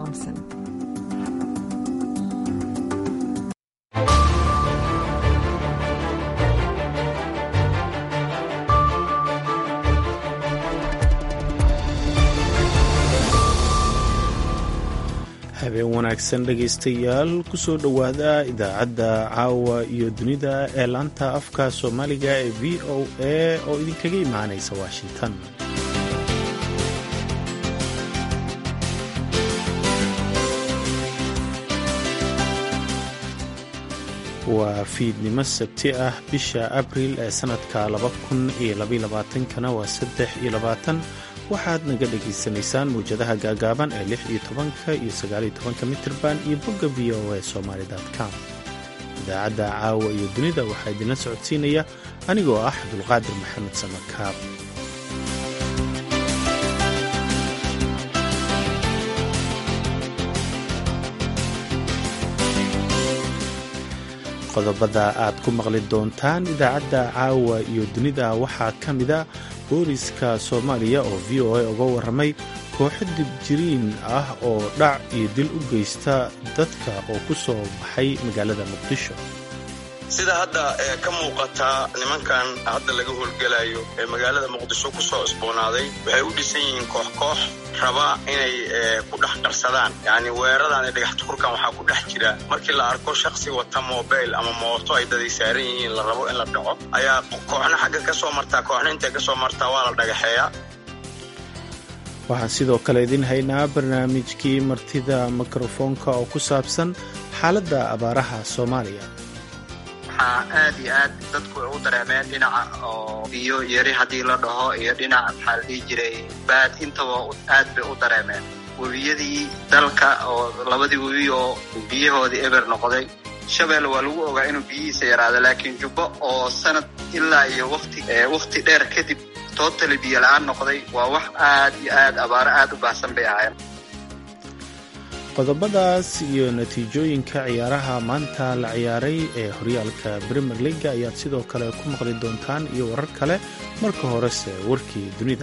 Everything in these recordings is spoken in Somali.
Thompson. habeen wanaagsan dhegaystayaal kusoo dhowaada idaacadda caawa iyo dunida ee laanta afka soomaaliga ee v o a oo idinkaga imaanaysa washington. waa fiidnimo sabti ah bisha abriil ee sanadka 2022 waa 3 waxaad naga dhegaysanaysaan mawjadaha gaagaaban ee 16 iyo 19 mitirban iyo bogga v o a somali.com. idaacadda caawa iyo dunida waxaa idinla socodsiinaya anigoo ah cabdulqaadir maxamed samakaab. qodobada aad ku maqli doontaan idaacadda caawa iyo dunida waxaa ka mida booliska soomaaliya oo v o a uga warramay kooxo dibjiriin ah oo dhac iyo dil u geysta dadka oo ku soo baxay magaalada muqdisho. sida hadda ka muuqata nimankan hadda laga howlgelayo ee magaalada muqdisho ku soo isboonaaday waxay u dhisan yihiin koox raba inay ku dhex qarsadaan. yacni weeradan ee dhagax tuurkan waxaa ku dhex jira markii la arko shakhsi wata mobayl ama mooto ay daday saaran yihiin la rabo in la dhaco ayaa kooxna xagga ka soo martaa kooxna intay ka soo martaa waa la dhagaxeeyaa. waxaan sidoo kale idin haynaa barnaamijkii martida mikrofoonka oo ku saabsan xaaladda abaaraha soomaaliya. aad iyo aad dadku u dareemeen dhinaca oo biyo yari haddii la dhaho iyo dhinaca maxaa la dhihi jiray baad intaba aad bay u dareemeen. webiyadii dalka oo labadii webi oo biyahoodii eber noqday. shabeelle waa lagu ogaa inuu biyihiisa yaraado laakiin jubbo oo sanad ilaa iyo waqti dheer kadib tootali biyo la-aan noqday waa wax aad iyo aad abaaro aad u baahsan bay ahaayeen. qodobadaas iyo natiijooyinka ciyaaraha maanta la ciyaaray ee horyaalka Premier League ayaad sidoo kale ku maqli doontaan iyo warar kale. marka horese warkii dunida.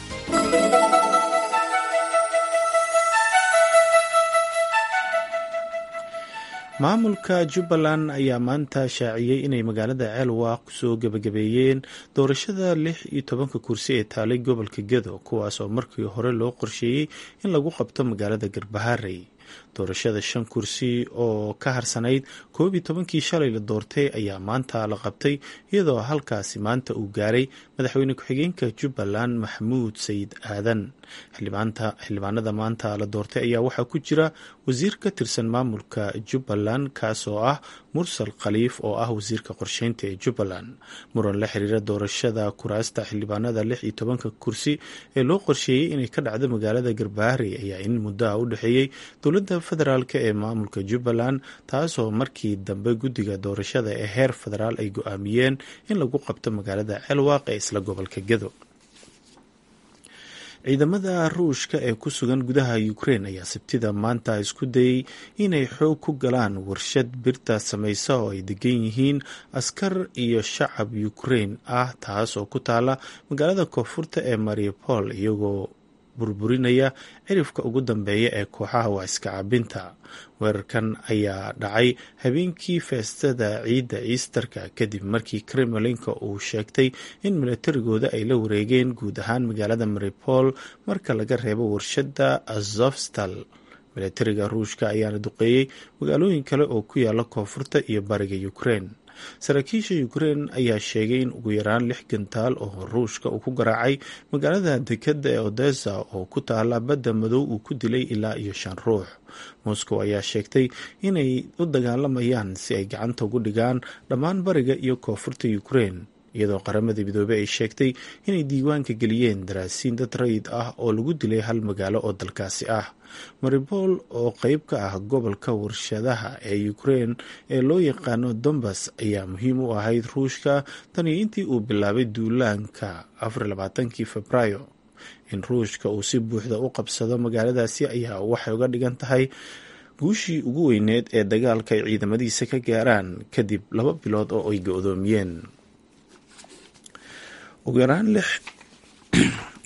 maamulka Jubbaland ayaa maanta shaaciyey inay magaalada Ceelwaaq kusoo gabagabeeyeen doorashada 16 kursi ee taalay gobolka Gedo, kuwaas oo markii hore loo qorsheeyey in lagu qabto magaalada Garbaharey. doorashada 5 kursi oo ka harsanayd 11kii shalay la doortay ayaa maanta la qabtay, iyadoo halkaasi maanta uu gaaray madaxweyne ku-xigeenka Jubbaland Maxamuud Sayid Aadan. xildhibaanada maanta la doortay ayaa waxaa ku jira wasiir ka tirsan maamulka Jubbaland kaasoo ah Mursal Khaliif oo ah wasiirka qorsheynta ee Jubbaland. muran la xiriira doorashada kuraasta xildhibaanada 16 kursi ee loo qorsheeyey inay ka dhacdo magaalada Garbaharey ayaa in muddo u dhaxeeyay dowladda federaalka ee maamulka Jubbaland, taasoo markii dambe guddiga doorashada ee heer federaal ay go'aamiyeen in lagu qabto magaalada Ceelwaaq ee isla gobolka Gedo. ciidamada ruushka ee ku sugan gudaha Ukraine ayaa sabtida maanta isku dayay inay xoog ku galaan warshad birta samaysa oo ay degan yihiin askar iyo shacab Ukraine ah, taas oo ku taala magaalada koonfurta ee Mariupol, iyagoo burburinaya cirifka ugu dambeeya ee kooxaha waa iska cabinta. weerarkan ayaa dhacay habeenkii feestada ciidda Easterka kadib markii Kremlinka uu sheegtay in milatarigooda ay la wareegeen guud ahaan magaalada Mariupol marka laga reebo warshadda Azovstal. milatariga ruushka ayaana duqeeyey magaalooyin kale oo ku yaala koonfurta iyo bariga Ukraine. saraakiisha Ukraine ayaa sheegay in ugu yaraan 6 gantaal oo ruushka uu ku garaacay magaalada dekedda ee Odessa oo ku taala badda madow uu ku dilay ilaa iyo 5 ruux. Moscow ayaa sheegtay inay u dagaalamayaan si ay gacanta ugu dhigaan dhammaan bariga iyo koonfurta Ukraine, iyadoo qaramada midoobay ay sheegtay inay diiwaanka geliyeen daraasiin dad rayid ah oo lagu dilay hal magaalo oo dalkaasi ah. Mariupol oo qayb ka ah gobolka warshadaha ee Ukraine ee loo yaqaano Donbas ayaa muhiim u ahayd ruushka tan iyo intii uu bilaabay duulaanka 24 Febraayo. in ruushka uu si buuxda u qabsado magaaladaasi ayaa waxay uga dhigan tahay guushii ugu weyneed ee dagaalka ay ciidamadiisa ka gaaraan kadib 2 bilood oo ay go'doomiyeen.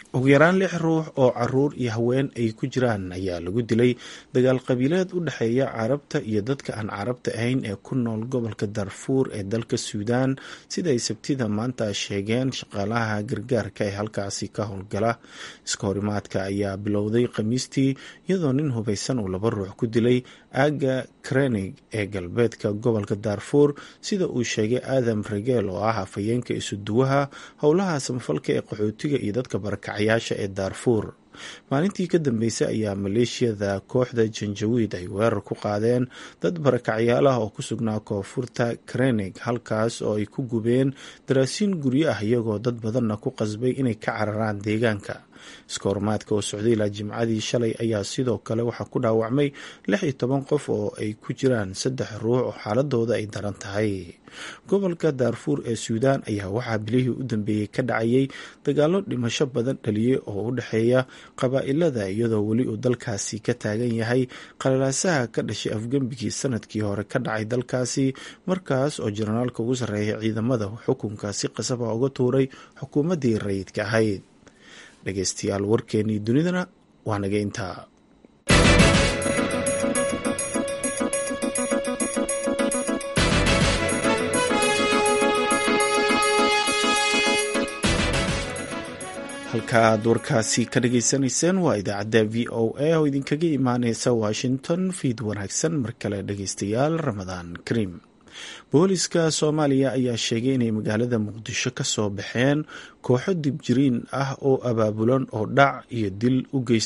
ugu yaraan 6 ruux oo caruur iyo haween ay ku jiraan ayaa lagu dilay dagaal qabiileed u dhexeeya carabta iyo dadka aan carabta ahayn ee ku nool gobolka Darfuur ee dalka Suudaan sida ay Sabtida maanta sheegeen shaqaalaha gargaarka ee halkaasi ka howlgala. Iska horimaadka ayaa bilowday Khamiistii iyadoo nin hubeysan uu 2 ruux ku dilay aaga Krenig ee galbeedka gobolka Darfuur sida uu sheegay Adam Regel oo ah afhayeenka isuduwaha howlaha samafalka ee qaxootiga iyo dadka barakacayaasha ee Darfuur. maalintii ka dambeysay ayaa maleeshiyada kooxda Janjaweed ay weerar ku qaadeen dad barakacyaal ah oo ku sugnaa koonfurta Krenig halkaas oo ay ku gubeen daraasiin guryo ah iyagoo dad badanna ku qasbay inay ka cararaan deegaanka. Iska horimaadka oo socday ilaa Jimcadii shalay ayaa sidoo kale waxaa ku dhaawacmay 16 qof oo ay ku jiraan 3 ruux oo xaaladooda ay daran tahay. Gobolka Darfuur ee Suudaan ayaa waxaa bilihii u dambeeyay ka dhacayay dagaallo dhimasho badan dhaliyay oo u dhexeeya qabaa'ilada iyadoo weli uu dalkaasi ka taagan yahay qalalaasaha ka dhashay afgembigii sanadkii hore ka dhacay dalkaasi markaas oo jenaraalka ugu sarreeya ciidamada xukunka si qasab ah uga tuuray xukuumaddii rayidka ahayd. dhegeystayaal warkeenii dunidana waa naga intaa. halka aad warkaasi ka dhageysanayseen waa idaacadda VOA oo idinkaga imaaneysa Washington. fiid wanaagsan mar kale dhegeystayaal, Ramadaan Kariim. booliska Soomaaliya ayaa sheegay inay magaalada Muqdisho ka soo baxeen kooxo dibjiriin ah oo abaabulan oo dhac iyo dil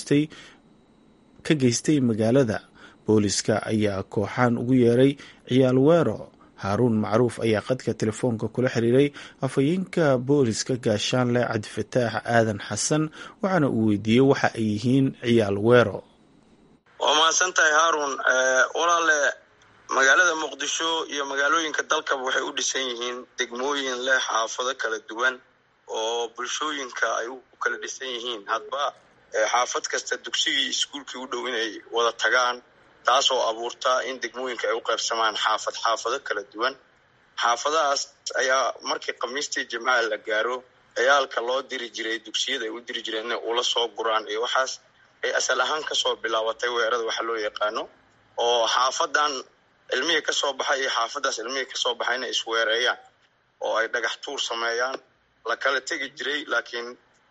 ka geystay magaalada. booliska ayaa kooxan ugu yeeray ciyaal weero. Haaruun Macruuf ayaa qadka telefoonka kula xiriiray afhayeenka booliska gaashaanle Cabdifataax Aadan Xasan waxaana uu weydiiyey waxa ay yihiin ciyaal weero. waa mahadsantahay Haaruun. walaale magaalada Muqdisho iyo magaalooyinka dalkaba waxay u dhisan yihiin degmooyin leh xaafado kala duwan oo bulshooyinka ay u kala dhisan yihiin. hadba xaafad kasta dugsigii iskuulkii u dhow inay wada tagaan, taasoo abuurta in degmooyinka ay u qaybsamaan xaafado kala duwan. xaafadahaas ayaa markii Khamiistii Jimcaha la gaaro ciyaalka loo diri jiray dugsiyada ay u diri jireen inay ula soo guraan iyo waxaas ay asal ahaan kasoo bilaabatay weerarada waxa loo yaqaano, oo xaafadan ilmihii ka soo baxay iyo xaafadaas ilmihii ka soo baxay inay isweereeyaan oo ay dhagax tuur sameeyaan la kala tegi jiray. laakiin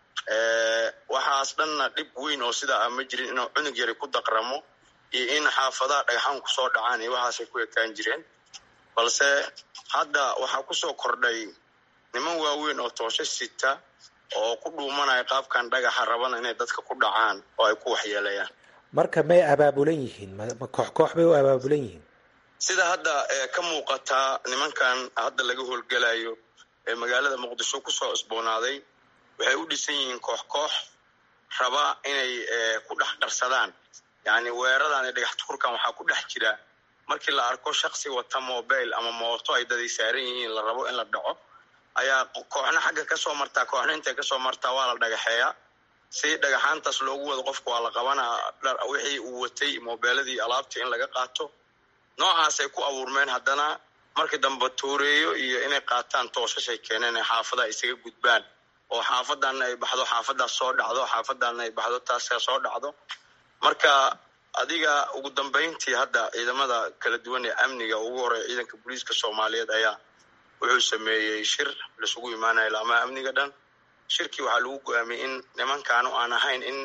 waxaas dhanna dhib weyn oo sidaa ma jirin inuu cunug yari ku daqramo iyo in xaafadaha dhagaxaan kusoo dhacaan iyo waxaasay ku ekaan jireen. balse hadda waxaa kusoo kordhay niman waaweyn oo toosho sita oo ku dhuumanaya qaabkan dhagaxa rabana inay dadka ku dhacaan oo ay ku waxyeelayaan. marka may abaabulan yihiin? ma koox bay u abaabulan yihiin? sida hadda ka muuqataa nimankan hadda laga howlgalayo ee magaalada Muqdisho kusoo isboonaaday waxay u dhisan yihiin koox raba inay ku dhex qarsadaan. yani weeradan iyo dhagax tuurkan waxaa ku dhex jira markii la arko shakhsi wata mobile ama mooto ay dad saaran yihiin la rabo in la dhaco ayaa kooxna xagga ka soo martaa kooxna intay ka soo martaa waa la dhagaxeeyaa. si dhagaxaantaas loogu wado qofka waa la qabanaa wixii uu watay mobiladii alaabtii in laga qaato. noocaasay ku abuurmeen. haddana markii dambe tuureeyo iyo inay qaataan toosashay keeneen ay xaafadaha isaga gudbaan oo xaafadanna ay baxdo xaafadaas soo dhacdo xaafadanna ay baxdo taas soo dhacdo. marka adiga ugu dambeyntii hadda ciidamada kala duwan ee amniga ugu horeeya ciidanka booliiska Soomaaliyeed ayaa wuxuu sameeyay shir la isugu imaanay laamaha amniga dhan. shirkii waxaa lagu go'aamiyay in nimankaanu aan ahayn in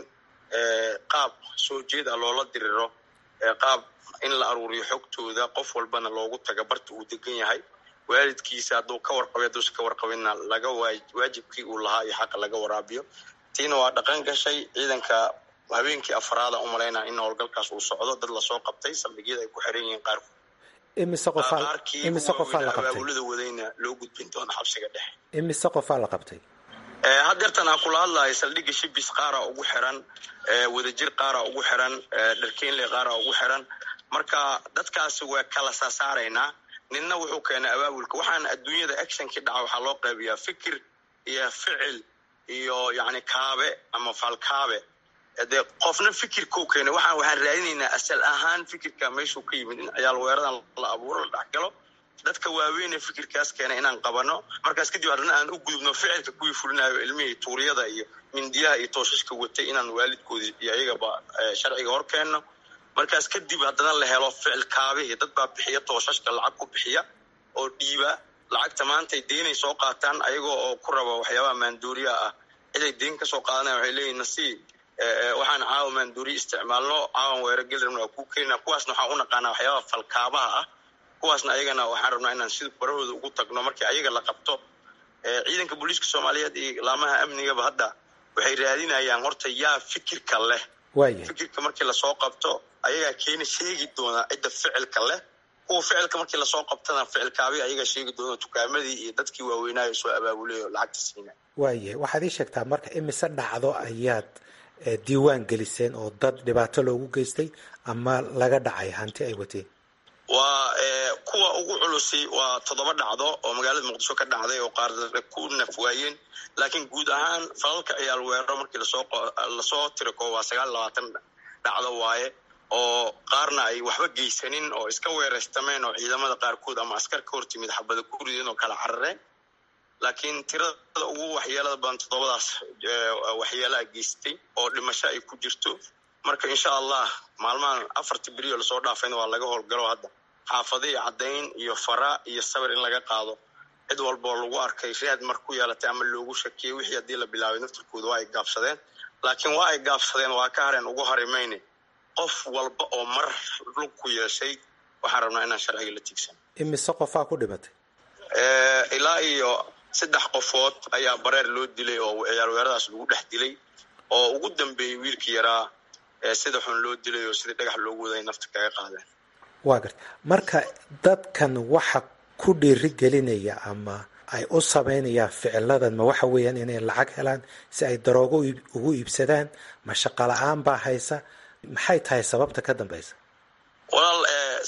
qaab soo jeed ah loola diriro, qaab in la aruuriyo xogtooda qof walbana loogu taga barta uu degan yahay. waalidkiisa hadduu ka warqabay hadduu ka warqabinna laga waajibkii uu lahaa iyo xaqa laga waraabiyo. tiina waa dhaqan gashay. ciidanka habeenkii afraada u malaynaa in howlgalkaas uu socdo. dad lasoo qabtay saldhigyada ay ku xiran yihiin qaar. imise qofaa la qabtay? abaabulada wadayna loo gudbin doona xabsiga dhexe. imise qofaa la qabtay? haddeertan aan kula hadlahay saldhigga Shibis qaara ugu xiran, wadajir qaara ugu xiran, dharkeenle qaara ugu xiran. marka dadkaasi waa kala saasaaraynaa. ninna wuxuu keenay abaabulka. waxaan adduunyada actionkii dhaca waxaa loo qaybiyaa fikir iyo ficil iyo yani kaabe ama falkaabe. de qofna fikirkuu keenay. waxaan raadinaynaa asal ahaan fikirka meeshuu ka yimid in ciyaal weeradan la abuuro la dhexgalo dadka waaweyn ee fikirkaas keenay inaan qabano markaas kadib haddana aan u gudubno ficilka kuwii fulinayo ilmihii tuuriyada iyo mindiyaha iyo tooshaska watay inaan waalidkoodii iyo ayagaba sharciga hor keenno markaas kadib haddana la helo ficil kaabihii dad baa bixiya tooshashka lacag ku bixiya oo dhiiba lacagta maantay deynay soo qaataan ayagoo oo ku raba waxyaabaha maanduuriyaha ah ciday deyn ka soo qaadanaya waxay leeyihin nasiib waxaan caawa maanduuriya isticmaalno caawan weeragelirna waa kuu keenina kuwaasna waxaan u naqaanaa waxyaabaha falkaabaha ah kuwaasna ayagana waxaan rabnaa inaan sida barahooda ugu tagno markii ayaga la qabto ciidanka booliiska soomaaliyeed iyo laamaha amnigaba hadda waxay raadinayaan horta yaa fikirka leh fikirka markii lasoo qabto ayagaa keena sheegi doona cidda ficilka leh kuwa ficilka markii lasoo qabtana ficilkaabi ayagaa sheegi doona dukaamadii iyo dadkii waaweynaayo soo abaabulay oo lacagta siina waayahay waxaad ii sheegtaa marka imise dhacdo ayaad diiwaan geliseen oo dad dhibaato loogu geystay ama laga dhacay hanti ay wateen waa kuwa ugu culusi waa 7 dhacdo oo magaalada muqdisho ka dhacday oo qaar ku naf waayeen laakiin guud ahaan falalka ciyaal weeraro markii lasoo tirako waa 29 dhacdo waaye oo qaarna ay waxba geysanin oo iska weeraystameen oo ciidamada qaarkood ama askar ka hortimid xabada ku rideen oo kala carareen laakiin tirada ugu waxyeelada badan 7daas waxyeelaa geystay oo dhimasho ay ku jirto marka insha Allah maalmahan 4 beriyo lasoo dhaafayna waa laga howlgalo hadda xaafadii cadayn iyo fara iyo sabir in laga qaado cid walba lagu arkay raad markuu yeelatay ama loogu shakiyay wixii hadii la bilaabay naftirkooda waa ay gaabsadeen laakiin waa ay gaabsadeen waa ka hareen ugu harimayne qof walba oo mar lug ku yeeshay waxaan rabnaa inaan sharciga la tigsan imise qofaa ku dhimatay ilaa iyo 3 qofood ayaa bareer loo dilay oo ciyaal weeraradaas lagu dhex dilay oo ugu dambeeyay wiilkii yaraa sida xun loo dilay oo sida dhagax loogu waday nafta kaga qaadeen waa garta marka dadkan waxa ku dhiiri gelinaya ama ay u sameynayaan ficiladan ma waxa weeyaan inay lacag helaan si ay daroogo ugu iibsadaan ma shaqo la'aan baa haysa maxay tahay sababta ka dambaysa walaal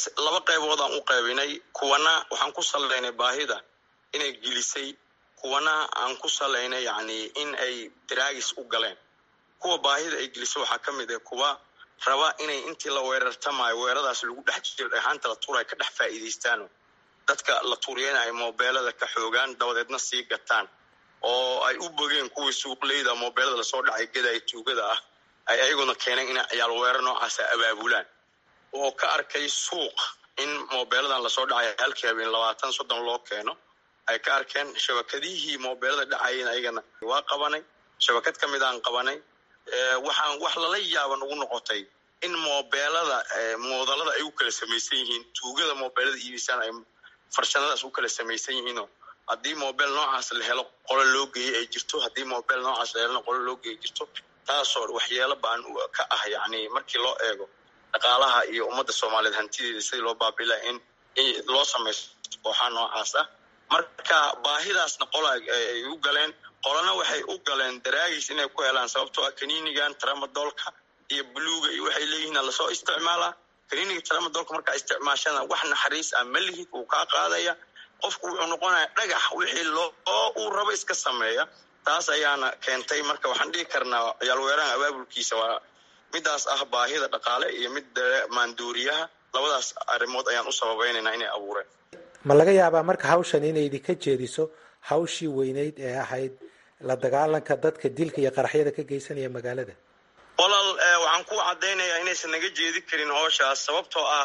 2 qaybood aan u qaybinay kuwana waxaan ku saleynay baahida inay gilisay kuwana aan ku saleynay yani in ay draagis u galeen kuwa baahida ay gilisay waxa kamid ah kuwa raba inay intii la weerartamaay weeraradaas lagu dhex jiro dhaxanta la tuuray ka dhex faa'iideystaan dadka la tuuriyana ay mobilada ka xoogaan dabadeedna sii gataan oo ay u bogeen kuwii suuqleyda mobilada la soo dhacay gaday tuugada ah ay ayaguna keeneen in ciyaal weerar noocaas abaabulaan oo ka arkay suuq in mobiladan la soo dhacay halkii habeen 20-30 loo keeno ay ka arkeen shabakadihii mobilada dhacayeen ayagana waa qabanay shabakad kamid aan qabanay waxaan wax lala yaaban ugu noqotay in mobilada moodalada ay u kala samaysan yihiin tuugada mobilada iibisaan ay farshaxanadaas u kala samaysan yihiin haddii mobil noocaas la helo qolo loo geeyay ay jirto haddii mobil noocaas la helo qolo loo geeyay jirto taasoo waxyeelo baan ka ah yani markii loo eego dhaqaalaha iyo ummadda Soomaaliyeed hantideeda sidii loo baabilaa in loo samaysto kooxaha noocaas ah marka baahidaasna qola ay u galeen qolana waxay u galeen daraagis inay ku helaan sababtoo ah kaniinigan tramadolka iyo bluega iyo waxay leeyihiin la soo isticmaalaa kaniiniga tramadolka marka isticmaashana wax naxariis ah ma lihi uu ka qaadaya qofku wuxuu noqonayaa dhagax wixii uu rabo iska sameeya taas ayaana keentay marka waxaan dhihi karnaa ciyaal weerarada abaabulkiisa waa midaas ah baahida dhaqaale iyo mid maanduuriyaha labadaas arrimood ayaan u sababeynayna inay abuureen ma laga yaabaa marka hawshan inay idinka jeediso hawshii weynayd ee ahayd la dagaalanka dadka dilka iyo qaraxyada ka geysanaya magaalada walaal waxaan ku cadeynayaa inaysan naga jeedi karin hawshaas sababtoo ah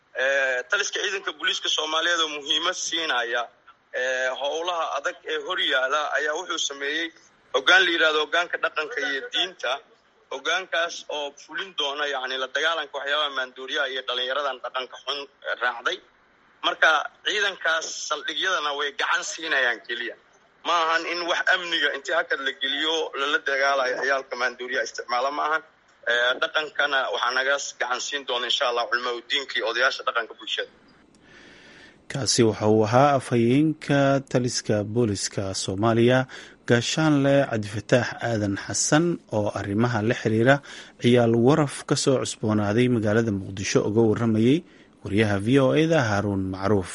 taliska ciidanka booliiska Soomaaliyeed oo muhiimad siinaya howlaha adag ee hor yaala ayaa wuxuu sameeyay hoggaan la yiraahdo hoggaanka dhaqanka iyo diinta hoggaankaas oo fulin doona yani la dagaalanka waxyaabaha maanduuriyaha iyo dhalinyaradan dhaqanka xun raacday marka ciidankaas saldhigyadana way gacan siinayaan kaliya ma ahan in wax amniga intii hakad la geliyo la dagaalayo ciyaalka maanduuriyaha isticmaala ma ahan dhaqankana waxaa naga gacan siin doona insha Allah culimo diinka iyo odayaasha dhaqanka bulshada kaasi waxa uu ahaa afhayeenka taliska booliska Soomaaliya gaashaanle Cabdifataax Aadan Xasan oo arrimaha la xiriira ciyaal waraf ka soo cusboonaaday magaalada Muqdisho uga waramayay wariyaha VOA-da Haruun Macruuf.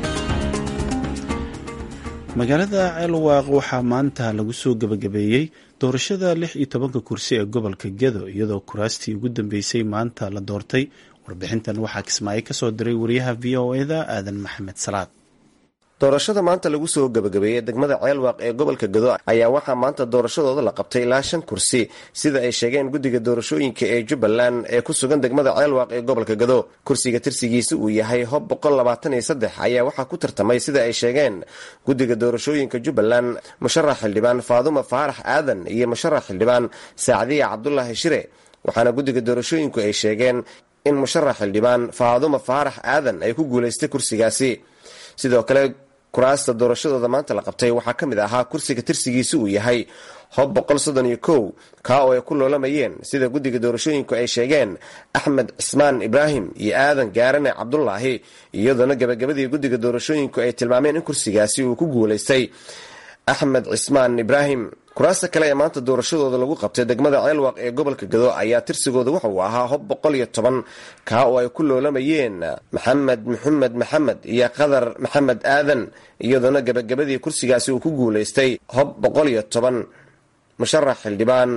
magaalada Ceelwaaq waxaa maanta lagu soo gabagabeeyey doorashada 16 kursi ee gobolka Gedo iyadoo kuraastii ugu dambeysay maanta la doortay. Warbixintan waxaa Kismaayo ka soo diray wariyaha VOA-da Aadan Maxamed Salaad. doorashada maanta lagu soo gabagabeeyay degmada Ceelwaaq ee gobolka Gedo ayaa waxaa maanta doorashadooda la qabtay ilaa 5 kursi sida ay sheegeen guddiga doorashooyinka ee Jubbaland ee ku sugan degmada Ceelwaaq ee gobolka Gedo. kursiga tirsigiisa uu yahay Hob 123 ayaa waxaa ku tartamay sida ay sheegeen guddiga doorashooyinka Jubbaland musharax xildhibaan Faaduma Faarax Aadan iyo musharax xildhibaan Saacadiya Cabdullaahi Shire. waxaana guddiga doorashooyinku ay sheegeen in musharax xildhibaan Faaduma Faarax Aadan ay ku guuleystay kursigaasi. sidoo kale kuraasta doorashadooda maanta la qabtay waxaa ka mid ahaa kursiga tirsigiisa uu yahay Hob 131 ka oo ay ku loolamayeen sida guddiga doorashooyinku ay sheegeen Axmed Cismaan Ibraahim iyo Aadan Gaarane Cabdullaahi, iyadoona gabagabadii guddiga doorashooyinku ay tilmaameen in kursigaasi uu ku guuleystay Axmed Cismaan Ibraahim. kuraasta kale ee maanta doorashadooda lagu qabtay degmada Ceelwaaq ee gobolka Gedo ayaa tirsigooda waxa uu ahaa Hob 110 ka oo ay ku loolamayeen Maxamed iyo Qadar Maxamed Aadan, iyadoona gabagabadii kursigaasi uu ku guuleystay Hob 110 musharax xildhibaan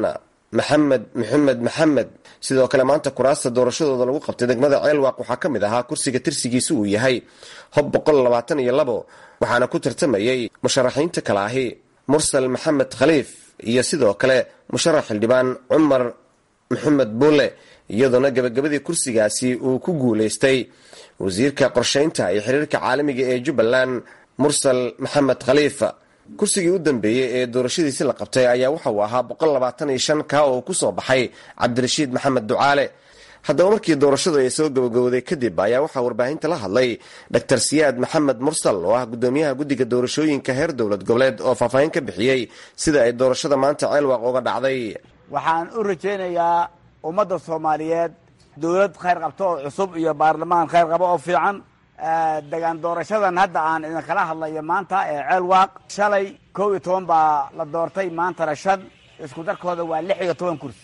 Maxamed. sidoo kale maanta kuraasta doorashadooda lagu qabtay degmada Ceelwaaq waxaa ka mid ahaa kursiga tirsigiisa uu yahay Hob 122 waxaana ku tartamayay musharaxiinta kale ahi Mursal Maxamed Khaliif iyo sidoo kale musharax xildhibaan Cumar Maxamed Buule, iyadoona gabagabadii kursigaasi uu ku guuleystay wasiirka qorsheynta iyo xiriirka caalamiga ee Jubbaland Mursal Maxamed Khaliif. kursigii u dambeeyay ee doorashadiisi la qabtay ayaa waxa uu ahaa 125 ka oo ku soo baxay Cabdirashiid Maxamed Ducaale. haddaba markii doorashadu ay soo gabagabowday kadib ayaa waxaa warbaahinta la hadlay Dr. Siyaad Maxamed Mursal oo ah gudoomiyaha guddiga doorashooyinka heer dowlad goboleed oo faahfaahin ka bixiyey sida ay doorashada maanta Ceelwaaq uga dhacday. waxaan u rajaynayaa ummadda Soomaaliyeed dowlad khayr qabto oo cusub iyo baarlamaan khayr qabo oo fiican. degaan doorashadan hadda aan idin kala hadlayo maanta ee Ceelwaaq shalay 12 baa la doortay, maantana 5 isku darkooda waa 16 kursi.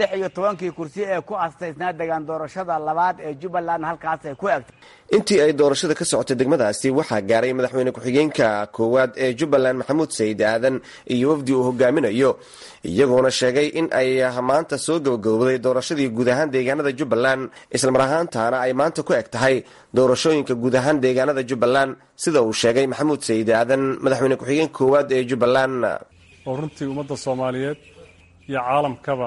16 kursi ee ku astaysnaa degaan doorashada labaad ee Jubbaland halkaas ay ku egtay. intii ay doorashada ka socotay degmadaasi waxaa gaaray madaxweyne ku-xigeenka koowaad ee Jubbaland Maxamuud Sayid Aadan iyo wafdi uu hogaaminayo, iyagoona sheegay in ay maanta soo gabagabowday doorashadii guud ahaan deegaanada Jubbaland isla mar ahaantaana ay maanta ku eg tahay doorashooyinka guud ahaan deegaanada Jubbaland sida uu sheegay Maxamuud Sayid Aadan madaxweyne ku-xigeenka koowaad ee Jubbaland. oo runtii ummadda Soomaaliyeed iyo caalamkaba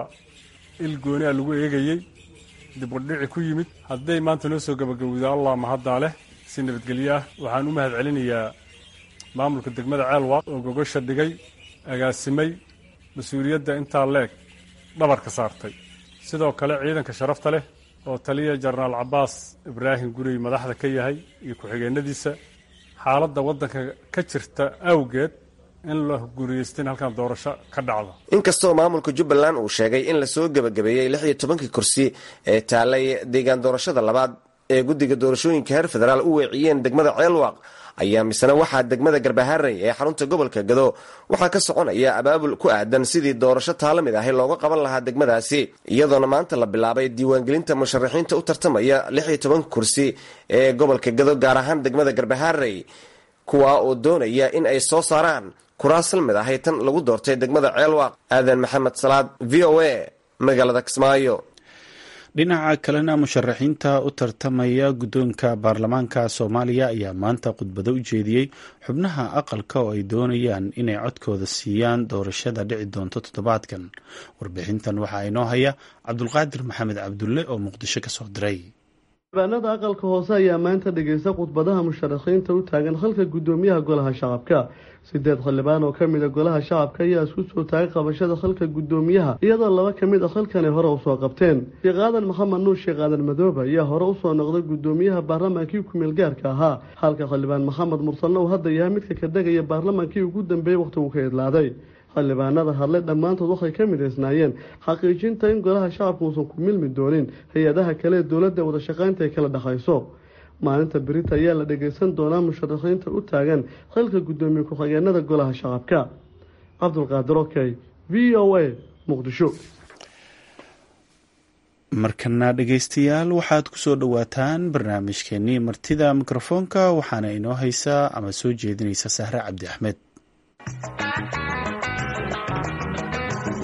il gooni ah lagu eegayay dib u dhici ku yimid hadday maanta noo soo gabagabowday Allah mahadda leh si nabadgelyo ah. waxaan u mahadcelinayaa maamulka degmada Ceelwaaq oo gogosha dhigay agaasimay mas'uuliyadda intaa leeg dhabarka saartay. sidoo kale ciidanka sharafta leh oo taliya Jenaraal Cabbaas Ibraahim Gurey madaxda ka yahay iyo ku-xigeenadiisa xaaladda waddanka ka jirta awgeed in la guuleystin halkan doorasho ka dhacdo. inkastoo maamulka Jubbaland uu sheegay in la soo gabagabeeyay 16 kursi ee taalay deegaan doorashada labaad ee guddiga doorashooyinka heer federaal u weeciyeen degmada Ceelwaaq ayaa misna waxaa degmada Garbaharey ee xarunta gobolka Gedo waxaa ka soconaya abaabul ku aadan sidii doorasho taalamid ah looga qaban lahaa degmadaasi, iyadoona maanta la bilaabay diiwaangelinta musharaxiinta u tartamaya 16 kursi ee gobolka Gedo gaar ahaan degmada Garbaharey kuwa oo doonaya in ay soo saaraan kuraas mid ah tan lagu doortay degmada Ceelwaaq. Aadan Maxamed Salaad, VOA, magaalada Kismaayo. dhinaca kalena musharaxiinta u tartamaya guddoonka baarlamaanka Soomaaliya ayaa maanta khudbado u jeediyey xubnaha aqalka oo ay doonayaan inay codkooda siiyaan doorashada dhici doonto toddobaadkan. warbixintan waxaa inoo haya Cabdulqaadir Maxamed Cabdulle oo Muqdisho ka soo diray. xildhibaanada aqalka hoose ayaa maanta dhageysta khudbadaha musharaxiinta u taagan xilka gudoomiyaha golaha shacabka. 8 xildhibaan oo ka mid ah golaha shacabka ayaa isku soo taagay qabashada xilka gudoomiyaha, iyadoo 2 ka mid ah xilkan ay hore u soo qabteen. Sheekh Aadan Maxamed Nuur Sheekh Aadan Madoobe ayaa hore u soo noqday gudoomiyaha baarlamaankii ku meel gaarka ahaa, halka xildhibaan Maxamed Mursal uu hadda yahay midka ka dagaya baarlamaankii ugu dambeeyay waqtigu ka idlaaday. xildhibaanada hadlay dhammaantood waxay ka midaysnaayeen xaqiijinta in golaha shacabku uusan ku milmi doonin hay-adaha kale ee dowladda wada shaqaynta ay kala dhexayso. maalinta berita ayaa la dhageysan doonaa musharaxiinta u taagan xilka gudoomiye ku-xigeenada golaha shacabka. Cabdulqaadir Okey, VOA, Muqdisho. markana dhegeystayaal waxaad ku soo dhawaataan barnaamijkeenii martida mikrofoonka, waxaana inoo haysaa ama soo jeedinaysa Sahre Cabdi Axmed.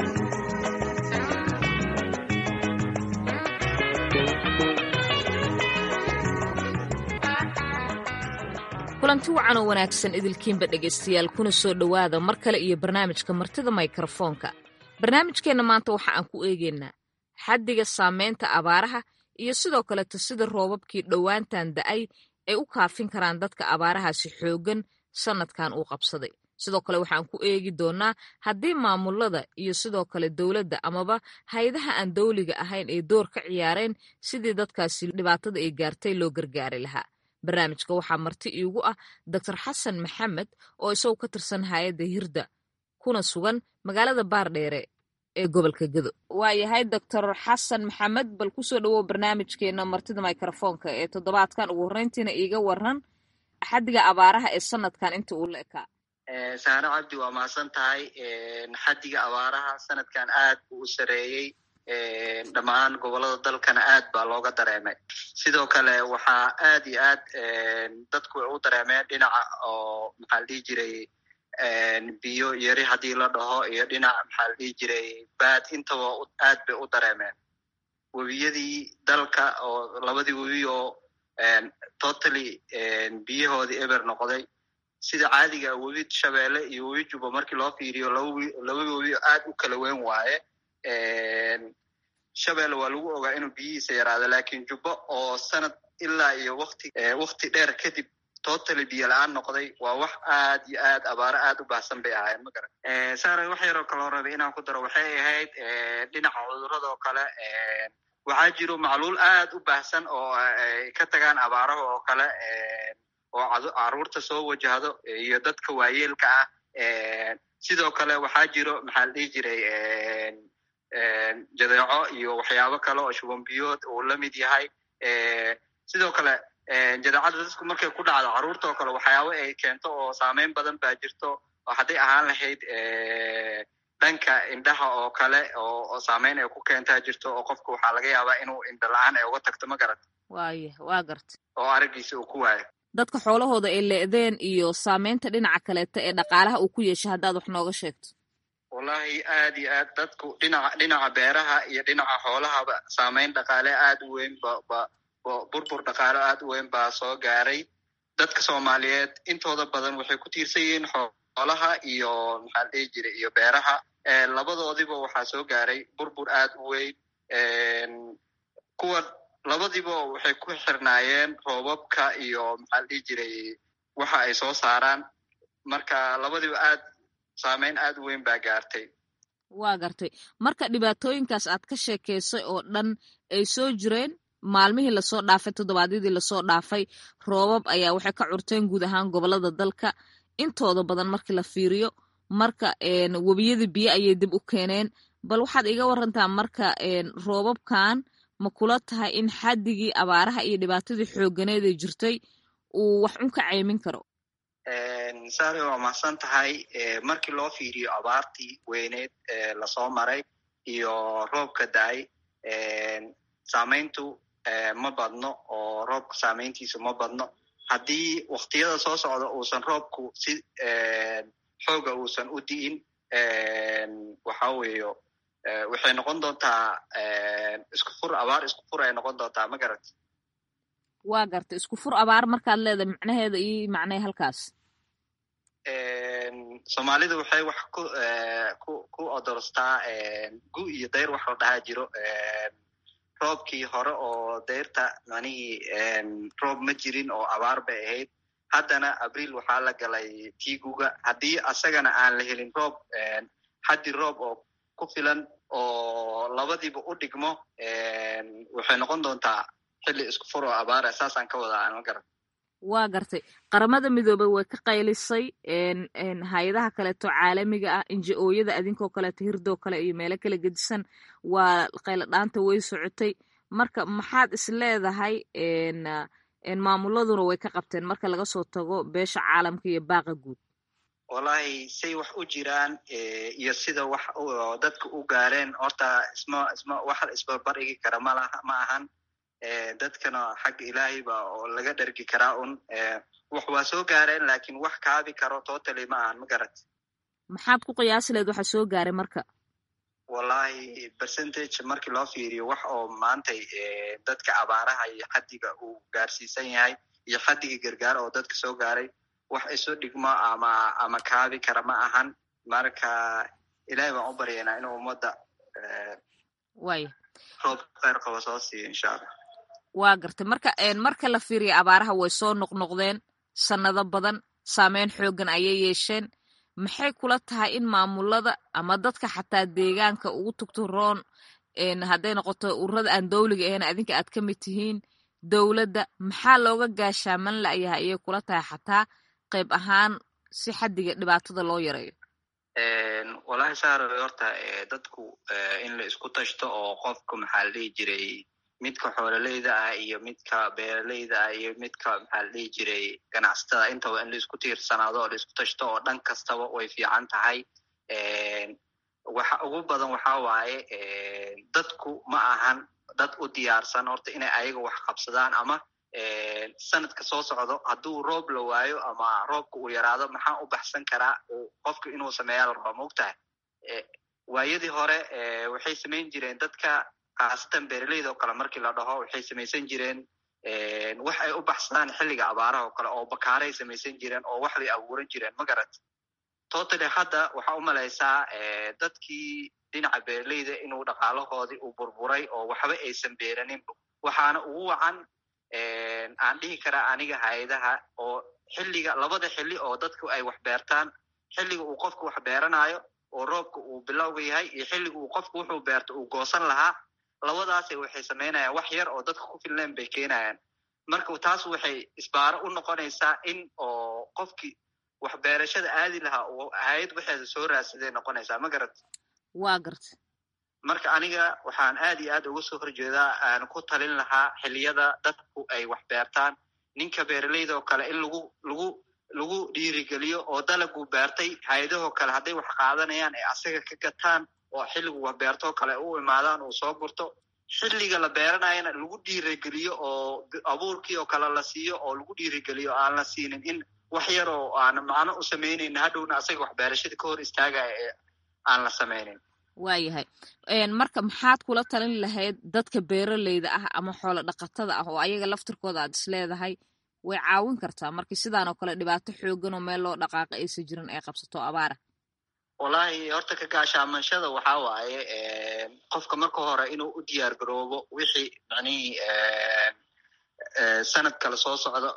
kulanti wacan oo wanaagsan idilkiinba dhegaystayaal kuna soo dhowaada mar kale iyo barnaamijka martida mikrofoonka. barnaamijkeenna maanta waxa aan ku eegaynaa xaddiga saamaynta abaaraha iyo sidoo kaleto sida roobabkii dhowaantan da'ay ay u kaafin karaan dadka abaarahaasi xooggan sannadkan uu qabsaday. sidoo kale waxaan ku eegi doonnaa haddii maamulada iyo sidoo kale dowladda amaba hay-adaha aan dawliga ahayn ay door ka ciyaareen sidii dadkaasi dhibaatada ay gaartay loo gargaari lahaa. barnaamijka waxaa marti iigu ah doctor xasan maxamed oo isagu ka tirsan hay-adda hirda kuna sugan magaalada baardheere ee gobolka gedo. waayahay doctor xasan maxamed, bal kusoo dhawow barnaamijkeena martida mikrofoonka ee toddobaadkan. ugu horreyntiina iiga waran xaddiga abaaraha ee sanadkan inta uu la ekaa. saare cabdi, waa mahadsan tahay. xaddiga abaaraha sanadkan aad buu u sareeyey, dhammaan gobolada dalkana aad baa looga dareemay. sidoo kale waxaa aad iyo aad dadku ay u dareemeen dhinaca oo maxaa la dhihi jiray biyo yari haddii la dhaho iyo dhinaca maxaa la dhihi jiray baad, intaba aad bay u dareemeen. webiyadii dalka oo labadii webi oo totally biyahoodii eber noqday. sida caadiga webi shabeelle iyo webi juba markii loo fiiriyo laba webi aad u kala weyn waaye. shabeelle waa lagu ogaa inuu biyihiisa yaraado, laakiin jubbo oo sanad ilaa iyo wakti dheer kadib totally biyo la-aan noqday waa wax aad iyo aad abaaro aad u baahsan bay ahaayeen. ma garan saare, wax yaroo kaloo rabay inaan ku daro waxay ahayd dhinaca cudurradoo kale. waxaa jiro macluul aad u baahsan oo ay ka tagaan abaaraha oo kale, oo caruurta soo wajahdo iyo dadka waayeelka ah. sidoo kale waxaa jiro maxaa la dhihi jiray jadeeco iyo waxyaabo kale oo shuban biyood uu la mid yahay. sidoo kale jadeecada dadku markay ku dhacdo carruurta oo kale waxyaabo ay keento oo saameyn badan baa jirto, oo hadday ahaan lahayd dhanka indhaha oo kale oo saameyn ay ku keentaa jirto, oo qofka waxaa laga yaabaa inuu indha la-aan ay uga tagto. ma garat waa garta oo araggiisa uu ku waayo. dadka xoolahooda ay le'deen iyo saamaynta dhinaca kaleeta ee dhaqaalaha uu ku yeesha haddaad wax nooga sheegto. wallahi aad iyo aad dadku dhinaca beeraha iyo dhinaca xoolahaba saameyn dhaqaale aad u weyn burbur dhaqaale aad u weyn baa soo gaaray. dadka Soomaaliyeed intooda badan waxay ku tiirsan yihiin xoolaha iyo maxaa la dhihi jiray iyo beeraha. labadoodiba waxaa soo gaaray burbur aad u weyn. kuwa labadiiba waxay ku xirnaayeen roobabka iyo maxaa la dhihi jiray waxa ay soo saaraan. marka labadiiba aad saameyn aad u weyn baa gaartay. waa gartay. marka dhibaatooyinkaas aad ka sheekaysay oo dhan ay soo jireen maalmihii lasoo dhaafay, toddobaadyadii lasoo dhaafay, roobab ayaa waxay ka curteen guud ahaan gobolada dalka intooda badan markii la fiiriyo. marka webiyadii biyo ayay dib u keeneen. bal waxaad iga warantaa marka roobabkan ma kula tahay in xaddigii abaaraha iyo dhibaatadii xoogganeed ee jirtay uu wax un ka caymin karo? saare, waa mahadsan tahay. markii loo fiiriyo abaartii weyneed lasoo maray iyo roobka da-ay, saamayntu ma badno oo roobka saamayntiisu ma badno. haddii waktiyada soo socda uusan roobku si xooga uusan u di'in, waxa weeyo waxay noqon doontaa abaar isku fur ay noqon doontaa. ma garat waa garta. isku fur abaar markaad leedahay macnaheeda ii macnay halkaas. soomaalida waxay wax ku odorstaa gu iyo dayr wax la dhahaa jiro. roobkii hore oo dayrta manihii roob ma jirin oo abaar bay ahayd. haddana abriil waxaa la galay tiiguga. haddii asagana aan la helin roob xaddi roob oo ku filan oo labadiiba u dhigmo, waxay noqon doontaa xilli isku fur oo abaara. saasaan ka wadaa. ma garan waa gartay. qaramada midoobay way ka qaylisay, hay-adaha kaleeto caalamiga ah, NGO-yada adinkoo kaleeto hirdoo kale iyo meelo kala gedisan waa qayladhaanta way socotay. marka maxaad is leedahay maamuladuna way ka qabteen marka laga soo tago beesha caalamka iyo baaqa guud? wallahi say wax u jiraan iyo sida wax dadka u gaareen horta wax isbarbar dhigi kara ma ahan. dadkana xagga ilaahay ba oo laga dhergi karaa un. wax waa soo gaareen, laakiin wax kaabi karo totally ma ahan. ma garat maxaad ku qiyaasi lahayd waxa soo gaaray marka? wallahi percentage markii loo fiiriyo wax oo maantay dadka abaaraha iyo xaddiga uu gaarsiisan yahay iyo xaddiga gargaar oo dadka soo gaaray wax isu dhigmo ama kaabi kara ma ahan. Marka ilaahay baan u baryaynaa inuu ummadda roob khayr qabo soo siiyo insha allah. waa gartay. marka la fiiriyo abaaraha way soo noqnoqdeen sannado badan, saameyn xooggan ayay yeesheen. maxay kula tahay in maamulada ama dadka xataa deegaanka ugu tugto roon hadday noqoto ururada aan dawliga ahayn adinka aad ka mid tihiin dowladda, maxaa looga gaashaaman la'yahay ayay kula tahay xataa qayb ahaan si xaddiga dhibaatada loo yareeyo? walahi saar horta dadku in la isku tashto oo qofku maxaa la dhihi jiray midka xoololeyda ah iyo midka beeraleyda ah iyo midka maxaa la dhihi jiray ganacsatada intaba in la isku tiirsanaado oo la isku tashto oo dhan kastaba way fiican tahay. waxa ugu badan waxa waaye dadku ma ahan dad u diyaarsan horta inay ayaga wax qabsadaan ama sanadka soo socdo hadduu roob la waayo ama roobka uu yaraado maxaa u baxsan karaa qofka inuu sameeyaa la rabo maogtahay. waayadii hore waxay samayn jireen dadka khaasatan beeraleyda oo kale markii la dhaho waxay samaysan jireen wax ay u baxsadaan xilliga abaaraha oo kale oo bakaaray samaysan jireen oo wax bay abuuran jireen ma garat. totally hadda waxaa u malaysaa dadkii dhinaca beeraleyda inuu dhaqaalahoodii uu burburay oo waxba aysan beeranin. waxaana ugu wacan aan dhihi karaa aniga hay-adaha oo xilliga labada xilli oo dadku ay wax beertaan, xilliga uu qofku wax beeranayo oo roobka uu bilowga yahay iyo xilliga uu qofku wuxuu beerto uu goosan lahaa, labadaasay waxay samaynayaan wax yar oo dadka ku filleen bay keenayaan. marka taas waxay isbaaro u noqonaysaa in oo qofkii wax beerashada aadi lahaa oo hay-ad waxeeda soo raadsaday noqonaysaa ma garat. waa garta. marka aniga waxaan aad iyo aad uga soo horjeedaa aan ku talin lahaa xilliyada dadku ay wax beertaan ninka beeraleyda oo kale in lagu dhiirigeliyo oo dalaguu beertay hay-adahoo kale hadday wax qaadanayaan ay asaga ka gataan oo xilligu wax beertoo kale u imaadaan uu soo gurto. xilliga la beeranayana lagu dhiirigeliyo oo abuurkii oo kale la siiyo oo lagu dhiirigeliyo aan la siinin in wax yar oo aan macno u samaynayn hadhowna asaga wax beerashada ka hor istaagaya ee aan la samaynin. waayahay. marka maxaad kula talin lahayd dadka beeraleyda ah ama xoolo dhaqatada ah oo ayaga laftirkooda aad isleedahay way caawin kartaa markii sidaan oo kale dhibaato xoogan oo meel loo dhaqaaqa aysan jirin ay qabsato abaara? wallahi horta ka gaashaamanshada waxaa waaye qofka marka hore inuu u diyaar garoobo wixii macnihii sanad kale soo socda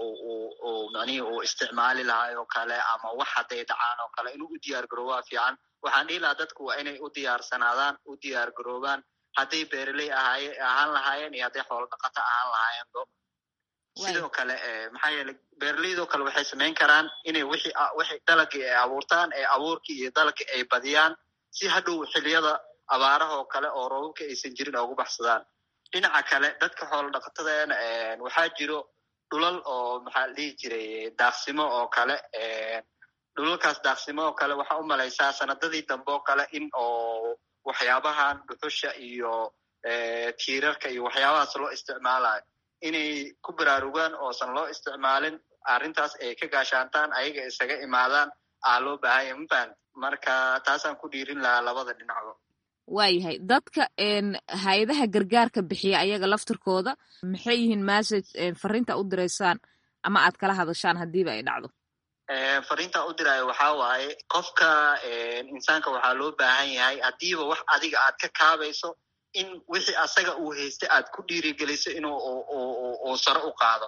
oo macnihii uu isticmaali lahaa oo kale ama wax hadday dhacaan oo kale inuu u diyaar garoobaa fiican. waxaan dhihi lahaa dadku waa inay u diyaarsanaadaan u diyaar garoobaan hadday beeraley ahaan lahaayeen iyo hadday xoolo dhaqato ahaan lahaayeenba. sidoo kale maxaa yeelay beeraleydoo kale waxay samayn karaan inay wixii dalagii ay abuurtaan ee abuurkii iyo dalagii ay badiyaan si hadhow xilliyada abaaraha oo kale oo roobabka aysan jirin ay ugu baxsadaan. dhinaca kale dadka xoolo dhaqatadana waxaa jiro dhulal oo maxaa la dhihi jiray daaqsimo oo kale. dhulalkaas daaqsimo oo kale waxaa u malaysaa sanadadii dambe oo kale in oo waxyaabahan dhuxusha iyo tiirarka iyo waxyaabahaas loo isticmaalayo inay ku baraarugaan oosan loo isticmaalin. arrintaas ay ka gaashaantaan ayaga isaga imaadaan aa loo baahanya mafahant. marka taasaan ku dhiirin lahaa labada dhinacba. waayahay. dadka hay-adaha gargaarka bixiya ayaga laftirkooda maxay yihiin message fariinta u diraysaan ama aad kala hadashaan haddiiba ay dhacdo? fariinta u diraayo waxaa waaye qofka insaanka waxaa loo baahan yahay haddiiba wax adiga aad ka kaabayso in wixii asaga uu haystay aad ku dhiirigeliso inuu sare u qaado.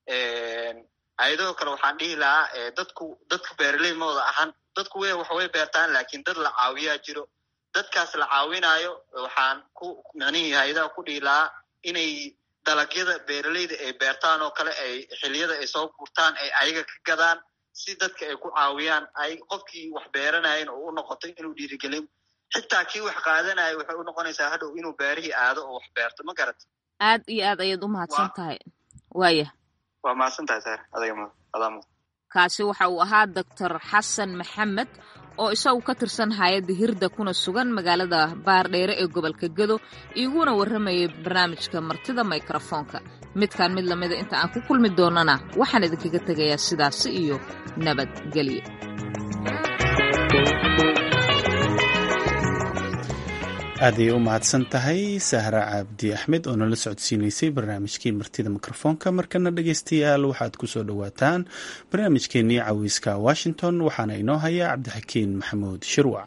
hay-adahoo kale waxaan dhihi lahaa dadka beeraley ma wada ahan dadku waxway beertaan laakiin dad la caawiyaa jiro. dadkaas la caawinayo waxaan macnihii hay-adaha ku dhihi lahaa inay dalagyada beeraleyda ay beertaan oo kale ay xilliyada ay soo gurtaan ay ayaga ka gadaan si dadka ay ku caawiyaan. qofkii wax beeranayen oo u noqoto inuu dhiirigelin xitaa kii wax qaadanayo waxay u noqonaysaa hadhow inuu beerihii aado oo wax beerto ma garat. aad iyo aad ayaad u mahadsan tahay. waaya waa mahadsan tahay sar adaa kaasi waxa uu ahaa doctor xasan maxamed oo isagu ka tirsan hay-adda hirda kuna sugan magaalada baardheere ee gobolka gedo iguna warramayay barnaamijka martida mikrofoonka. midkaan mid lamida inta aan ku kulmi doonana waxaan idinkaga tegayaa sidaasi iyo nabadgelyo. aaday u mahadsan tahay sahra cabdi axmed oo nala socodsiinaysay barnaamijkii martida mikrofoonka. markana dhegeystayaal waxaad ku soo dhowaataan barnaamijkeenii caweyska washington waxaana inoo haya cabdixakiin maxamuud shirwac.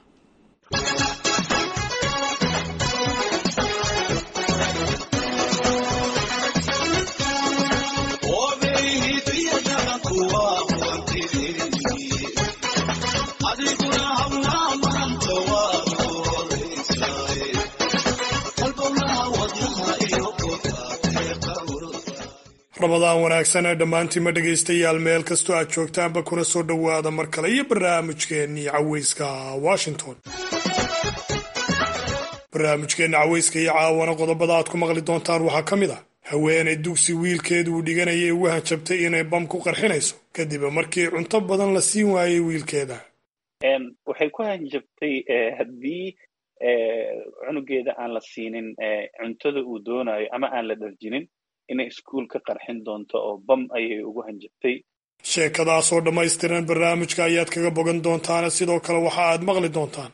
ramadaan wanaagsan ee dhammaantiinma dhegaystayaal meel kastoo aad joogtaanba kuna soo dhowaada mar kale iyo barnaamijkeennii caweyska washington. barnaamijkeenna caweyska iyo caawana qodobada aad ku maqli doontaan waxaa ka mid ah haweenay dugsi wiilkeedu uu dhiganayay ugu hanjabtay inay bam ku qarxinayso kadib markii cunto badan la siin waayey wiilkeeda. waxay ku hanjabtay haddii cunugeeda aan la siinin cuntada uu doonayo ama aan la dharjinin inay iskuul ka qarxin doonto oo bam ayay ugu hanjabtay. sheekadaasoo dhammaystiran barnaamijka ayaad kaga bogan doontaana sidoo kale waxa aad maqli doontaan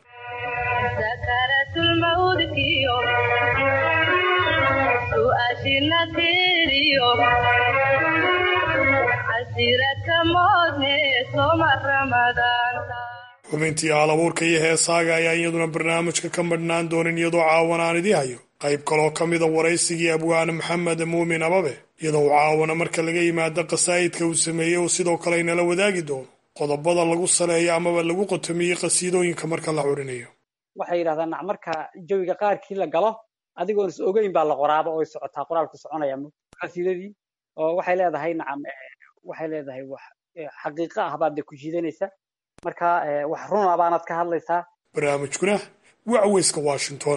xubintii halabuurka iyo heesaaga ayaa iyaduna barnaamijka ka madhnaan doonin iyadoo caawana aan idii hayo qayb kaloo ka mida waraysigii abwaane maxamed muumin ababe iyadoo caawana marka laga yimaado qasaa'idka uu sameeyey oo sidoo kale inala wadaagi doono qodobada lagu saleeyo amaba lagu qotomiyey qasiidooyinka marka la curinayo. waxay yidhahdaan marka jawiga qaarkii la galo adigoon is ogeyn baa la qoraaba oo socotaa qoraalku soconaya qasiidadii oo waxay leedahay nacam waxay leedahay wax xaqiiqo ah baad ku jiidanaysa marka wax run ah baanad ka hadlaysaa. barnaamijkuna waa caweyska washington.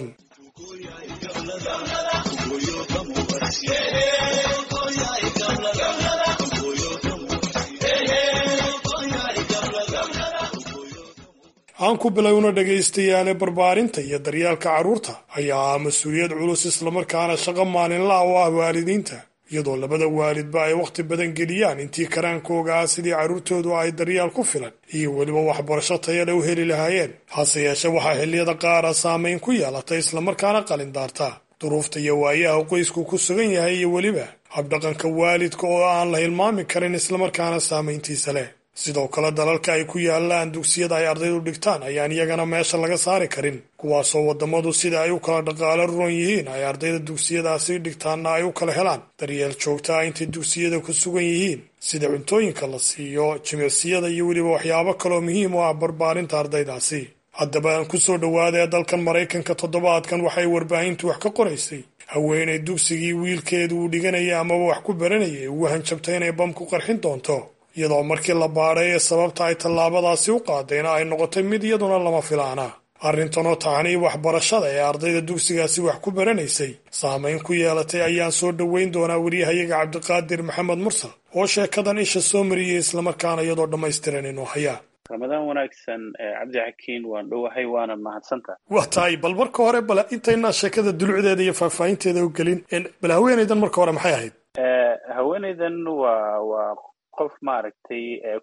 aan ku bilowna dhegaystayaale barbaarinta iyo daryeelka carruurta ayaa ah mas-uuliyad culus islamarkaana shaqo maalinla ah oo ah waalidiinta iyadoo labada waalidba ay wakhti badan geliyaan intii karaankooga ah sidii carruurtoodu ay daryeel ku filan iyo weliba waxbarasho tayale u heli lahaayeen. hase yeeshe waxaa xilliyada qaara saamayn ku yeelatay islamarkaana qalindaarta duruufta iyo waayaha qoysku ku sugan yahay iyo weliba habdhaqanka waalidka oo aan la hilmaami karin islamarkaana saamayntiisa leh. sidoo kale dalalka ay ku yaalaan dugsiyada ay ardaydu dhigtaan ayaan iyagana meesha laga saari karin kuwaasoo waddamadu sida ay u kala dhaqaalo roon yihiin ay ardayda dugsiyadaasi dhigtaanna ay u kala helaan daryeel joogta ah intay dugsiyada ku sugan yihiin sida cuntooyinka la siiyo jimicsiyada iyo weliba waxyaabo kaloo muhiim u ah barbaarinta ardaydaasi. haddaba aan ku soo dhowaada ee dalkan maraykanka toddobaadkan waxay warbaahintu wax ka qoraysay haweenay dugsigii wiilkeedu uu dhiganayay amaba wax ku baranayay ugu hanjabtay inay bam ku qarxin doonto iyadoo markii la baadhay ee sababta ay tallaabadaasi u qaadayna ay noqotay mid iyaduna lama filaana. arrintanoo taxanii waxbarashada ee ardayda dugsigaasi wax ku baranaysay saamayn ku yeelatay ayaan soo dhoweyn doonaa wariyahayaga cabdiqaadir maxamed mursal oo sheekadan isha soo mariyey islamarkaana iyadoo dhammaystiran inuu hayaa. ramadaan wanaagsan cabdixakiin waan dhowahay waana mahadsantaha. waa tahay bal marka hore bal intaynaa sheekada dulucdeeda iyo faahfaahinteeda u gelin bal haweenaydan marka hore maxay ahayd? haweenaydan waa qof maaragtay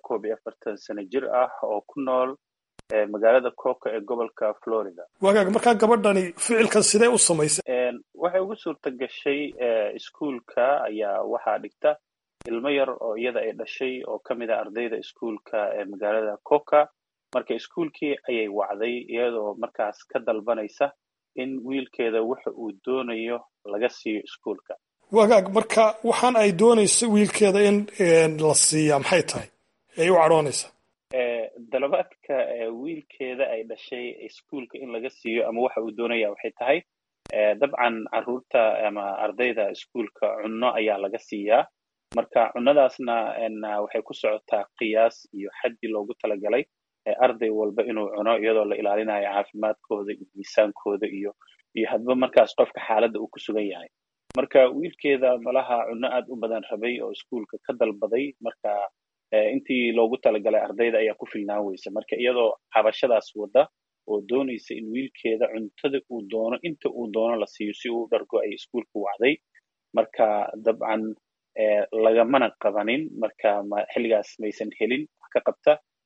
41 sano jir ah oo ku nool magaalada Coca ee gobolka Florida. wagaag markaa gabadhani ficilkan sidee u samaysay? waxay ugu suurta gashay iskuulka ayaa waxaa dhigta ilmo yar oo iyada ay dhashay oo ka mid ah ardayda iskuulka ee magaalada Coca. marka iskuulkii ayay wacday iyadoo markaas ka dalbanaysa in wiilkeeda waxa uu doonayo laga siiyo iskuulka. wagaag marka waxaan ay doonayso wiilkeeda in la siiyaa maxay tahay ay u cadhoonaysa? dalabaadka wiilkeeda ay dhashay iskuulka in laga siiyo ama waxa uu doonaya waxay tahay dabcan carruurta ama ardayda iskuulka cunno ayaa laga siiyaa. marka cunnadaasna waxay ku socotaa qiyaas iyo xaddi loogu talagalay arday walba inuu cuno iyadoo la ilaalinayo caafimaadkooda iyo miisaankooda iyo hadba markaas qofka xaaladda uu ku sugan yahay. marka wiilkeeda malaha cunno aad u badan rabay oo iskuulka ka dalbaday marka intii loogu talagalay ardayda ayaa ku filnaan weysa. marka iyadoo cabashadaas wada oo doonaysa in wiilkeeda cuntada uu doono inta uu doono la siiyo si uu dhargo ay iskuulka wacday. marka dabcan lagamana qabanin marka xilligaas maysan helin wax ka qabta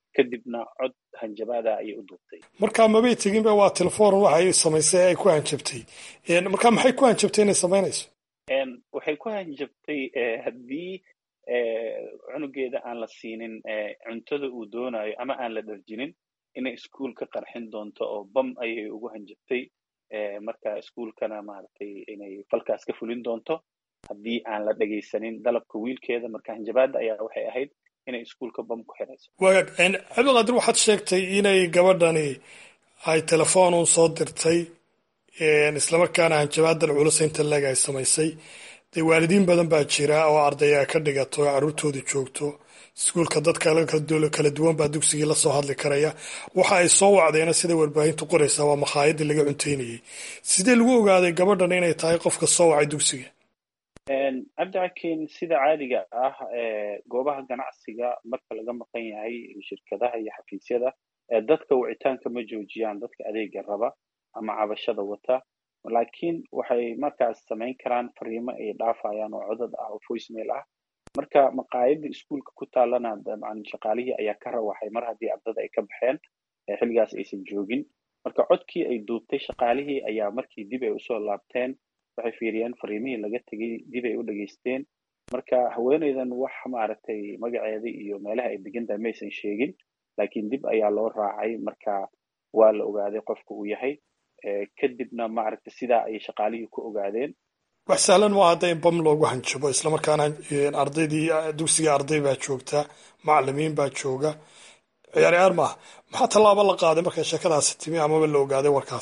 kadibna cod hanjabaada ayay u duubtay. marka mabay teginba waa telefoon waxay samaysay ay ku hanjabtay marka maxay ku hanjabtay inay samaynayso waxay ku hanjabtay haddii cunugeeda aan la siinin cuntada uu doonayo ama aan la dharjinin inay iskuulka qarxin doonto oo bam ayay ugu hanjabtay marka iskuulkana maaragtay inay falkaas ka fulin doonto haddii aan la dhegaysanin dalabka wiilkeeda. marka hanjabaada ayaa waxay ahayd inay iskuulka bam ku xirayso. waagaag cabdiqaadir waxaad sheegtay inay gabadhani ay telefoon uun soo dirtay islamarkaana hanjabaadan culus inta leeg ay samaysay. dee waalidiin badan baa jira oo ardaya ka dhigato carruurtooda joogto iskuulka dad kala duwan baa dugsigii la soo hadli karaya. waxa ay soo wacdeena sida warbaahintu qoraysaa waa makhaayadii laga cuntaynayay. sidee lagu ogaaday gabadhan inay tahay qofka soo wacay dugsiga? cabdicakiin sida caadiga ah goobaha ganacsiga marka laga maqan yahay shirkadaha iyo xafiisyada dadka wicitaanka ma joojiyaan dadka adeega raba ama cabashada wata, laakiin waxay markaas samayn karaan fariimo ay dhaafayaan oo codad ah oo voicemail ah. marka maqaayada iskuulka ku taalana dabcan shaqaalihii ayaa ka rawaxay mar haddii ardada ay ka baxeen xilligaas aysan joogin. marka codkii ay duubtay shaqaalihii ayaa markii dib ay usoo laabteen waxay fiiriyeen fariimihii laga tegay dib ay u dhageysteen. marka haweeneydan wax maaragtay magaceeda iyo meelaha ay degan tahay maysan sheegin, laakiin dib ayaa loo raacay. marka waa la ogaaday qofka uu yahay, kadibna maaragtay sidaa ayay shaqaalihii ku ogaadeen. wax sahlan ma hadda in bam loogu hanjabo islamarkaana ardaydii dugsiga arday baa joogta, macalimiin baa jooga, ciyaar maaha. maxaa tallaabo la qaaday markay sheekadaasi timi amaba la ogaaday warkaas?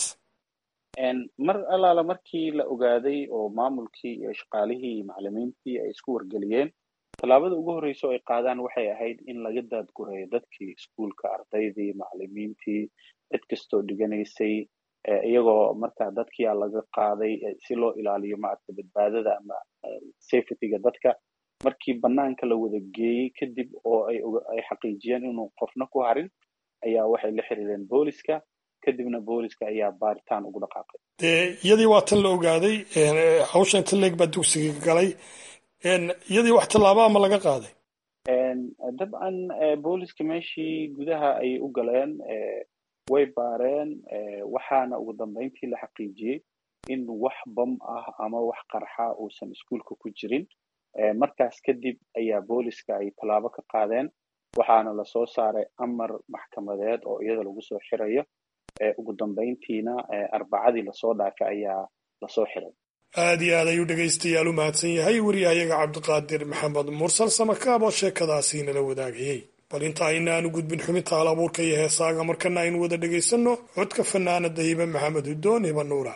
mar allaala markii la ogaaday oo maamulkii iyo shaqaalihii iyo macalimiintii ay isku wargeliyeen, tallaabada ugu horreysa oo ay qaadaan waxay ahayd in laga daadgureeyo dadkii iskuulka, ardaydii, macalimiintii, cid kastoo dhiganaysay, iyagoo markaa dadkiyaa laga qaaday si loo ilaaliyo maaragta badbaadada ama safetyga dadka. markii banaanka la wada geeyey kadib oo ay xaqiijiyeen inuu qofna ku harin ayaa waxay la xiriireen booliska, kadibna booliska ayaa baaritaan ugu dhaqaaqay. dee iyadii waa tan la ogaaday hawsha inta leeg baa dugsiga galay, iyadii wax tallaaba ama laga qaaday? dabcan booliska meeshii gudaha ayay u galeen, way baareen, waxaana ugu dambeyntii la xaqiijiyey in wax bam ah ama wax qarxa uusan iskuulka ku jirin. markaas kadib ayaa booliska ay tallaabo ka qaadeen, waxaana lasoo saaray amar maxkamadeed oo iyada lagu soo xirayo. ugu dambeyntiina arbacadii lasoo dhaafay ayaa lasoo xiray. aad iyo aad ayuu dhegaystayaal u mahadsan yahay wariyahayaga cabdiqaadir maxamed mursal samakaab oo sheekadaasi nala wadaagayey. bal inta aynaanu gudbin xubinta hal abuurka iyo heesaaga markana aynu wada dhegaysanno codka fanaanada hibe maxamed hudoon hiba nuura.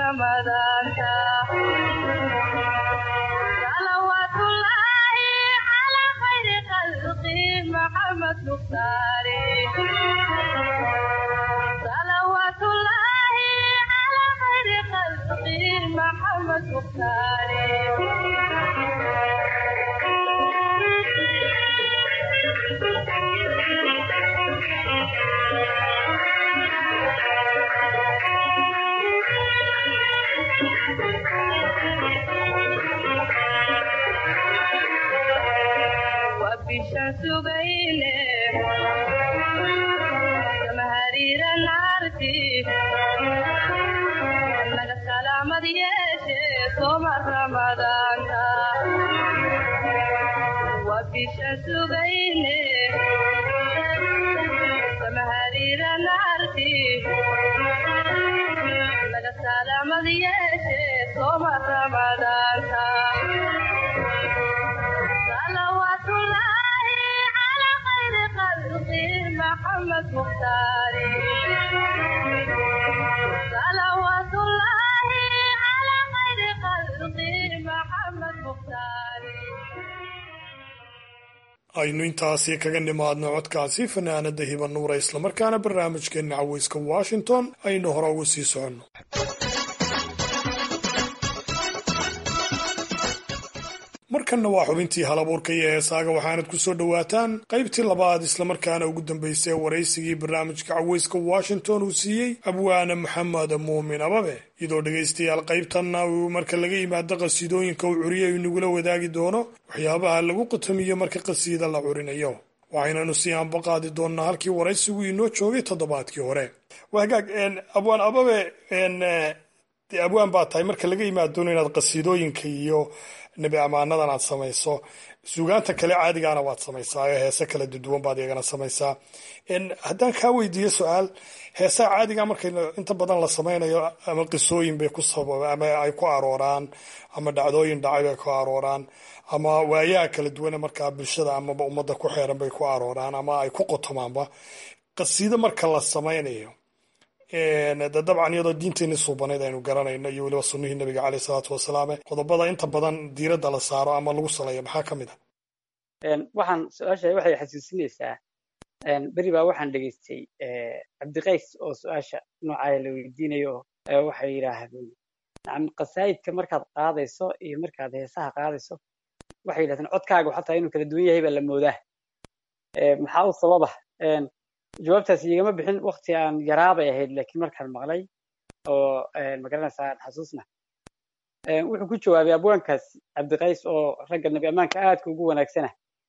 ramadaanka salawaatullaahi calaa khayri khalqi maxamed mukhtaari salawaatullaahi calaa khayri khalqi maxamed mukhtaari وبشان سبينه كمهرير نارتي لك سلام ديشه صوم رمضان وبشان سبينه كمهرير نارتي لك سلام ديشه صوم رمضان صلوات الله على خير خلقه محمد مختاري صلوات الله على خير خلقه محمد مختاري aynu intaasi kaga nimaadno codkaasi fanaanada hiba nuura islamarkaana barnaamijkeena caweyska washington aynu hore ugu sii soconno markanna waa xubintii halabuurka iyo heesaaga waxaanad ku soo dhowaataan qaybtii labaad islamarkaana ugu dambaysay waraysigii barnaamijka caweyska washington uu siiyey abwaane maxamed muumin ababe iyadoo dhegaystayaal qaybtanna uu marka laga yimaado qasiidooyinka uu curiye inagula wadaagi doono waxyaabaha lagu qutamiyo marka qasiida la curinayo waxaynanu sii aanbaqaadi doonnaa halkii waraysigu inoo joogay toddobaadkii hore wagaag abwaan ababe abwaan baa tahay marka laga yimaadoono inaad qasiidooyinka iyo nebi ammaanadan aad samayso suugaanta kale caadigaana waad samaysaa heese kala duwan baad iyagana samaysaa haddaan kaa weydiiyo su-aal heesaha caadiga markay inta badan la samaynayo ama qisooyin bay ku sababa ama ay ku arooraan ama dhacdooyin dhacay bay ku arooraan ama waayaha kala duwane markaa bulshada amaba ummadda ku xeeran bay ku arooraan ama ay ku qotomaanba qasiido marka la samaynayo dabcan iyadoo diinteenii suubanayd aynu garanayno iyo weliba sunnihii nabiga caleyh salaatu wasalaam qodobada inta badan diiradda la saaro ama lagu saleeyo maxaa ka mid ah waxaan su-aasha waxay xasuusinaysaa beri baa waxaan dhegaystay cabdiqays oo su-aasha noocaa la weydiinayo waxay yidhaahdeen qasaa'idka markaad qaadayso iyo markaad heesaha qaadayso waxay yidhahdeen codkaaga xataa inuu kala duwan yahay baa la moodaa maxaa u sababa jawaabtaas igama bixin waqti aan yaraabay ahayd laakiin markaan maqlay oo magaranaysaa xasuusna wuxuu ku jawaabay abwaankaas cabdiqays oo ragga nabi ammaanka aadka ugu wanaagsana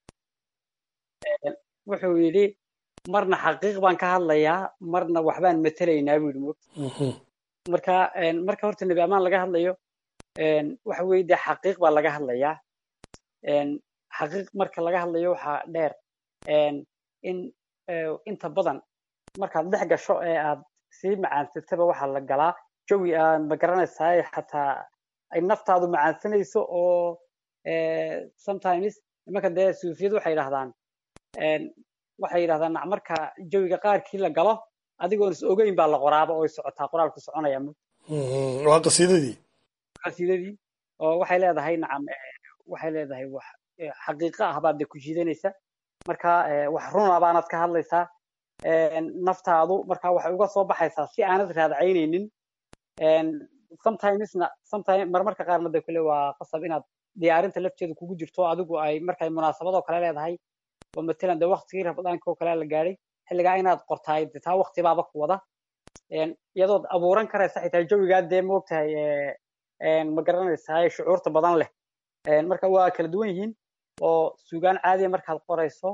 wuxuu yidhi marna xaqiiq baan ka hadlayaa marna waxbaan matelaynaa buu yidhi marka horta nabi ammaan laga hadlayo waxa weeye dee xaqiiq baa laga hadlayaa xaqiiq marka laga hadlayo waxaa dheer in inta badan markaad dhex gasho ee aad sii macaansataba waxaa la galaa jawi aan magaranaysaa xataa ay naftaadu macaansanayso oo sometimes nimanka dee suufiyadu waxay yidhahdaan marka jawiga qaarkii la galo adigoon is ogeyn baa la qoraaba oo socotaa qoraalku soconaya waa qasiidadii oo waxay leedahay waxay leedahay wax xaqiiqo ah baad de ku jiidanaysa marka wax runa baanad ka hadlaysaa naftaadu marka waxay uga soo baxaysaa si aanad raadcaynaynin marmarka qaarna de kule waa qasab inaad diyaarinta lafteeda kugu jirto adigu ay markay munaasabadoo kale leedahay oo matalan de waqtigii rabadaanka oo kale la gaadhay xilligaa inaad qortaay de taa waqtibaaba ku wada iyadood abuuran karaysa xitaa jawigaa dee moogtahay ma garanaysaa shucuurta badan leh marka waa kala duwan yihiin oo suugaan caadiya markaad qorayso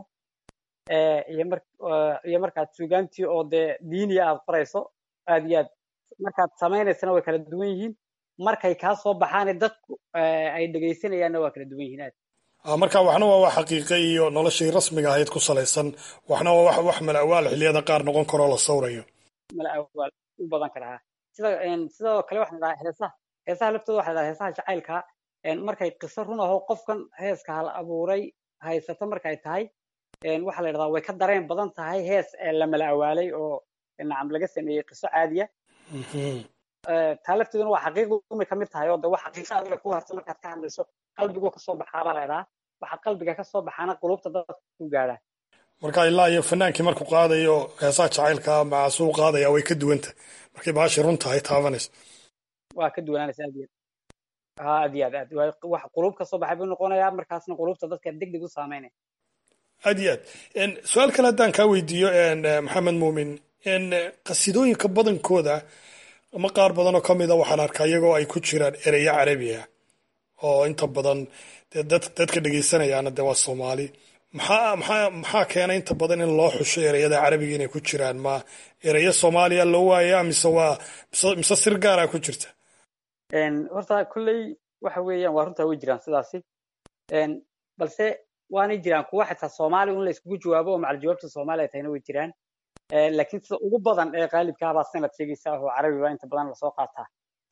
iyo markaad suugaantii oo dee diiniya aad qorayso aad iyo aad markaad samaynaysana way kala duwan yihiin markay kaa soo baxaane dadku ay dhegaysanayaanna waa kala duwan yihiin aad marka waxna waa wax xaqiiqe iyo noloshii rasmiga ahayd ku salaysan waxna waa wax malawaal xilliyada qaar noqon karoo la sawrayo malawaal u badan karaa sidoo kale waxaan dhahaa heesaha laftooda waxaa dhahaa heesaha jacaylka markay qiso run aho qofkan heeska hal abuuray haysato markay tahay waxaa la yidhahdaa way ka dareen badan tahay hees la mala awaalay oo nacam laga sameeyey qiso caadiya taa lafteeduna waa xaqiiqdu umay ka mid tahay oo de wax xaqiiqa adiga ku harta markaad ka hadlayso qalbigu kasoo baxaa baa laydhaa waxa qalbiga kasoo baxaana qulubta dadka ku gaadhaa marka ilaa iyo fanaankii markuu qaadayo heesaha jacaylka macaasuu qaadaya way ka duwanta markay baashi run tahay taabanaysa waa ka duwanaanaysa aad iyo aad wax qulub kasoo baxay buu noqonayaa markaasna qulubta dadka degdeg u saameynaya aad iyo aad su-aal kale haddaan kaa weydiiyo maxamed muumin qasidooyinka badankooda ama qaar badan oo ka mid a waxaan arkaa iyagoo ay ku jiraan ereyo carabi ah oo inta badan dee dadka dhegaysanayaana dee waa soomaali maxaa keena inta badan in loo xusho ereyada carabiga inay ku jiraan ma ereyo soomaaliya loo waaya mise sir gaara ku jirta horta kolley waxa weeyaan waa runtaa way jiraan sidaasi balse waanay jiraan kuwa xitaa soomaali in la iskugu jawaabo oo macal jawaabta soomaali ay tahayna way jiraan laakiin sida ugu badan ee qaalibkaa baa sanad sheegaysa oo carabi baa inta badan lasoo qaataa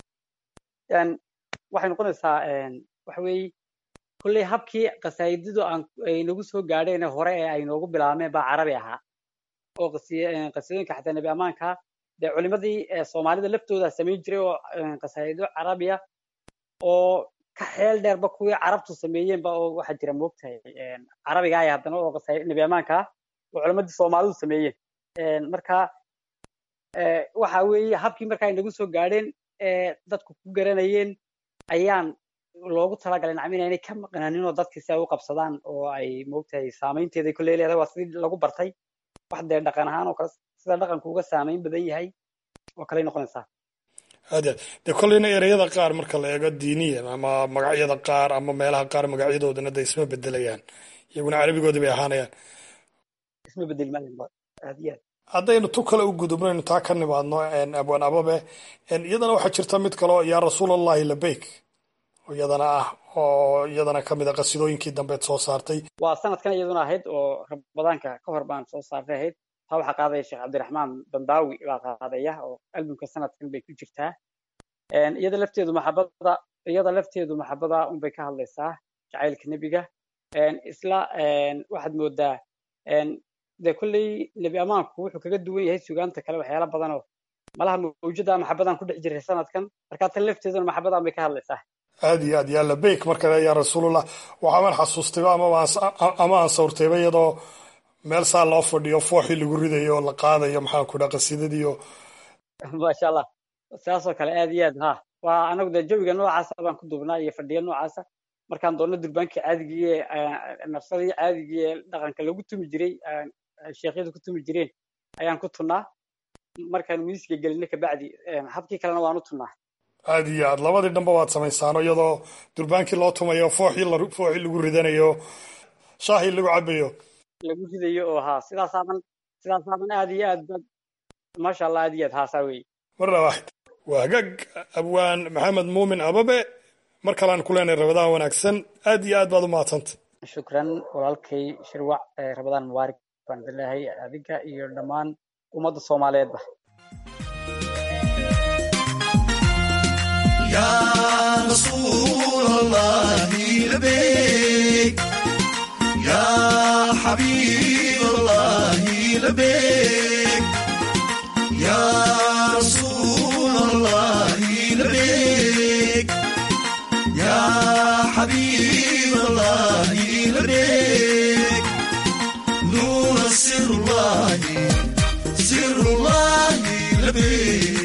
waxay noqonaysaa waxa weeye kolley habkii qasaayidadu ay nagu soo gaadheen hore ee ay noogu bilaabmeen baa carabi ahaa oo qasidooyinka xataa nebi ammaanka dee culimadii soomaalida laftooda samayn jiray oo qasaayido carabiya oo ka xeel dheerba kuwii carabtu sameeyeenba oo waxaa jira moogtahay carabiga ay haddana oo nebi ammaanka oo culimadii soomaalidu sameeyeen marka waxa weeye habkii marka ay nagu soo gaadheen dadku ku garanayeen ayaan loogu talagalay nacam inaynay ka maqnaanin oo dadkii si ay u qabsadaan oo ay moogtahay saamaynteeday kolley leedahay waa sidii lagu bartay wax dee dhaqan ahaan oo kale sida dhaqanku uga saamayn badan yahay oo kaley noqonaysaa aad dee kolleyna ereyada qaar marka la eego diiniyan ama magacyada qaar ama meelaha qaar magacyadoodana de isma bedelayaan iyaguna carabigoodii bay ahaanayaan isma bedeli maayan aad iyo aad haddaynu tu kale u gudubnaynu taa ka nimaadno abwaan ababe iyadana waxaa jirta mid kaleo yaa rasuulallahi labeyk iyadana ah oo iyadana ka mid a qasidooyinkii dambeed soo saartay waa sanadkan iyaduna ahayd oo ramadaanka ka hor baan soo saartay ahayd taa waxaa qaadaya sheekh cabdiraxmaan bambaawi baa qaadaya oo albumka sanadkan bay ku jirtaa iyada lafteedu maxabada unbay ka hadlaysaa jacaylka nebiga isla waxaad moodaa dee kolley nebi ammaanku wuxuu kaga duwan yahay sugaanta kale waxyaala badan oo malaha mawjada maxabadan ku dhex jiray sanadkan markaa tan lafteeduna maxabadan bay ka hadlaysaa aad iyo aad yaa labeyk marka yaa rasuulullah waxaaban xasuustayba ama aan sawirtayba iyadoo meel saa loo fadhiyo fooxii lagu ridayo oo la qaadayo maxaan ku dhaha qasiidadiiyo maasha allah sidaasoo kale aad iyo aad waa anagu dee jawiga noocaasa baan ku duubnaa iyo fadhiya noocaasa markaan doonno durbaankii caadigii ee nafsadii caadigii ee dhaqanka lagu tumi jiray sheekhyadu ku tumi jireen ayaan ku tunnaa markaan miiska gelinna kabacdi habkii kalena waan u tunnaa aad iyo aad labadii dhanba waad samaysaano iyadoo durbaankii loo tumayo fooxii lagu ridanayo shaahii lagu cabayo lagu ridayo oo sidaasaban aad iyo aad maasha allah aad iyo aad haasaa weeye marna waaxid waa hagaag abwaan maxamed muumin ababe mar kalean ku leenahay rabadaan wanaagsan aad iyo aad baad u mahadsanta shukran walaalkay shirwac rabadaan mubaarak baan idin leeyahay adiga iyo dhammaan ummadda soomaaliyeedba يا رسول الله لبيك يا حبيب الله لبيك يا رسول الله لبيك يا حبيب الله لبيك نور سر الله لبيك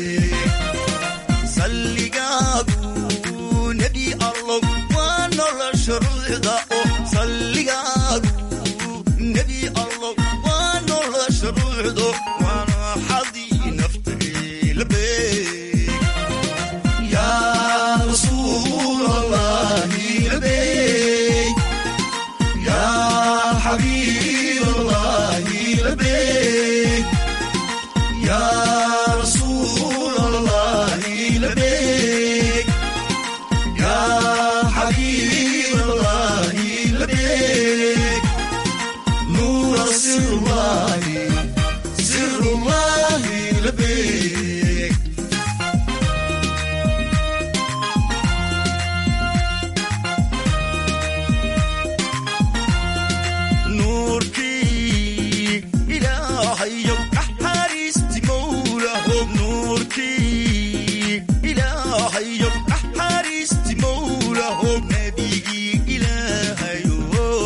naxariisti mawlaho nabigii ilaahayo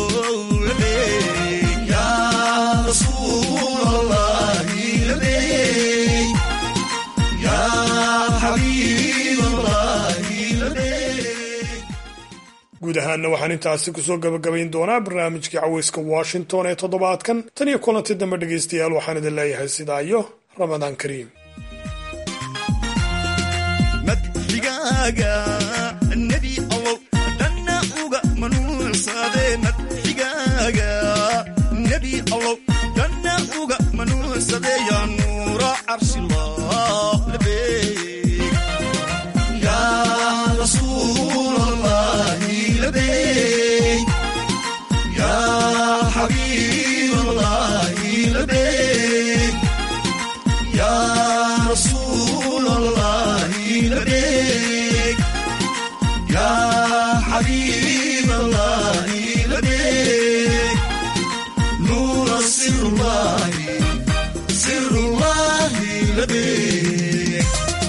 labeeg yaa rasuulallahi labeeg yaa xabiiballahi labeeg. guud ahaanna waxaan intaasi kusoo gabagabayn doonaa barnaamijkii caweyska washington ee toddobaadkan. tan iyo kulanti dambe dhegaystayaal waxaan idin leeyahay sidaa iyo ramadaan kariim. madxigaaga nebi allow dhanna uga manuursade madxigaaga nebi allow dhanna uga manuursade yaa nuura carshillah labeeg yaa rasuulallahi labeeg yaa xabiiballahi labeeg yaa rasuulallahi labeeg yaa xabiiballahi labeeg nuura sirullahi labeeg.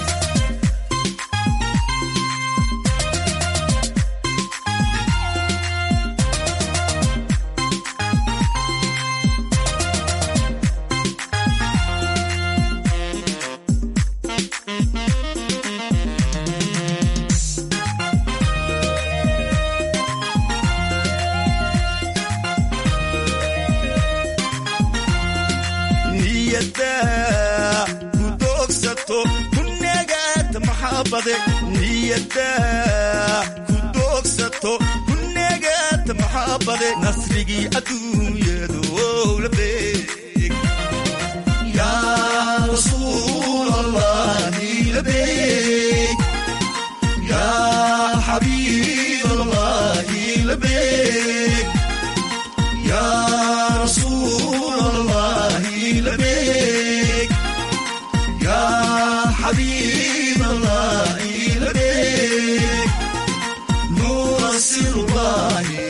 niyada ku doogsato ku negaata maxaabade nasrigii adduunyadu labeeg yaa rasuulallahi labeeg yaa xabiiballahi labeeg yaa rasuulallahi labeeg yaa xabiiballahi labeeg nuura sirullahi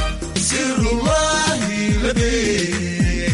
labeeg.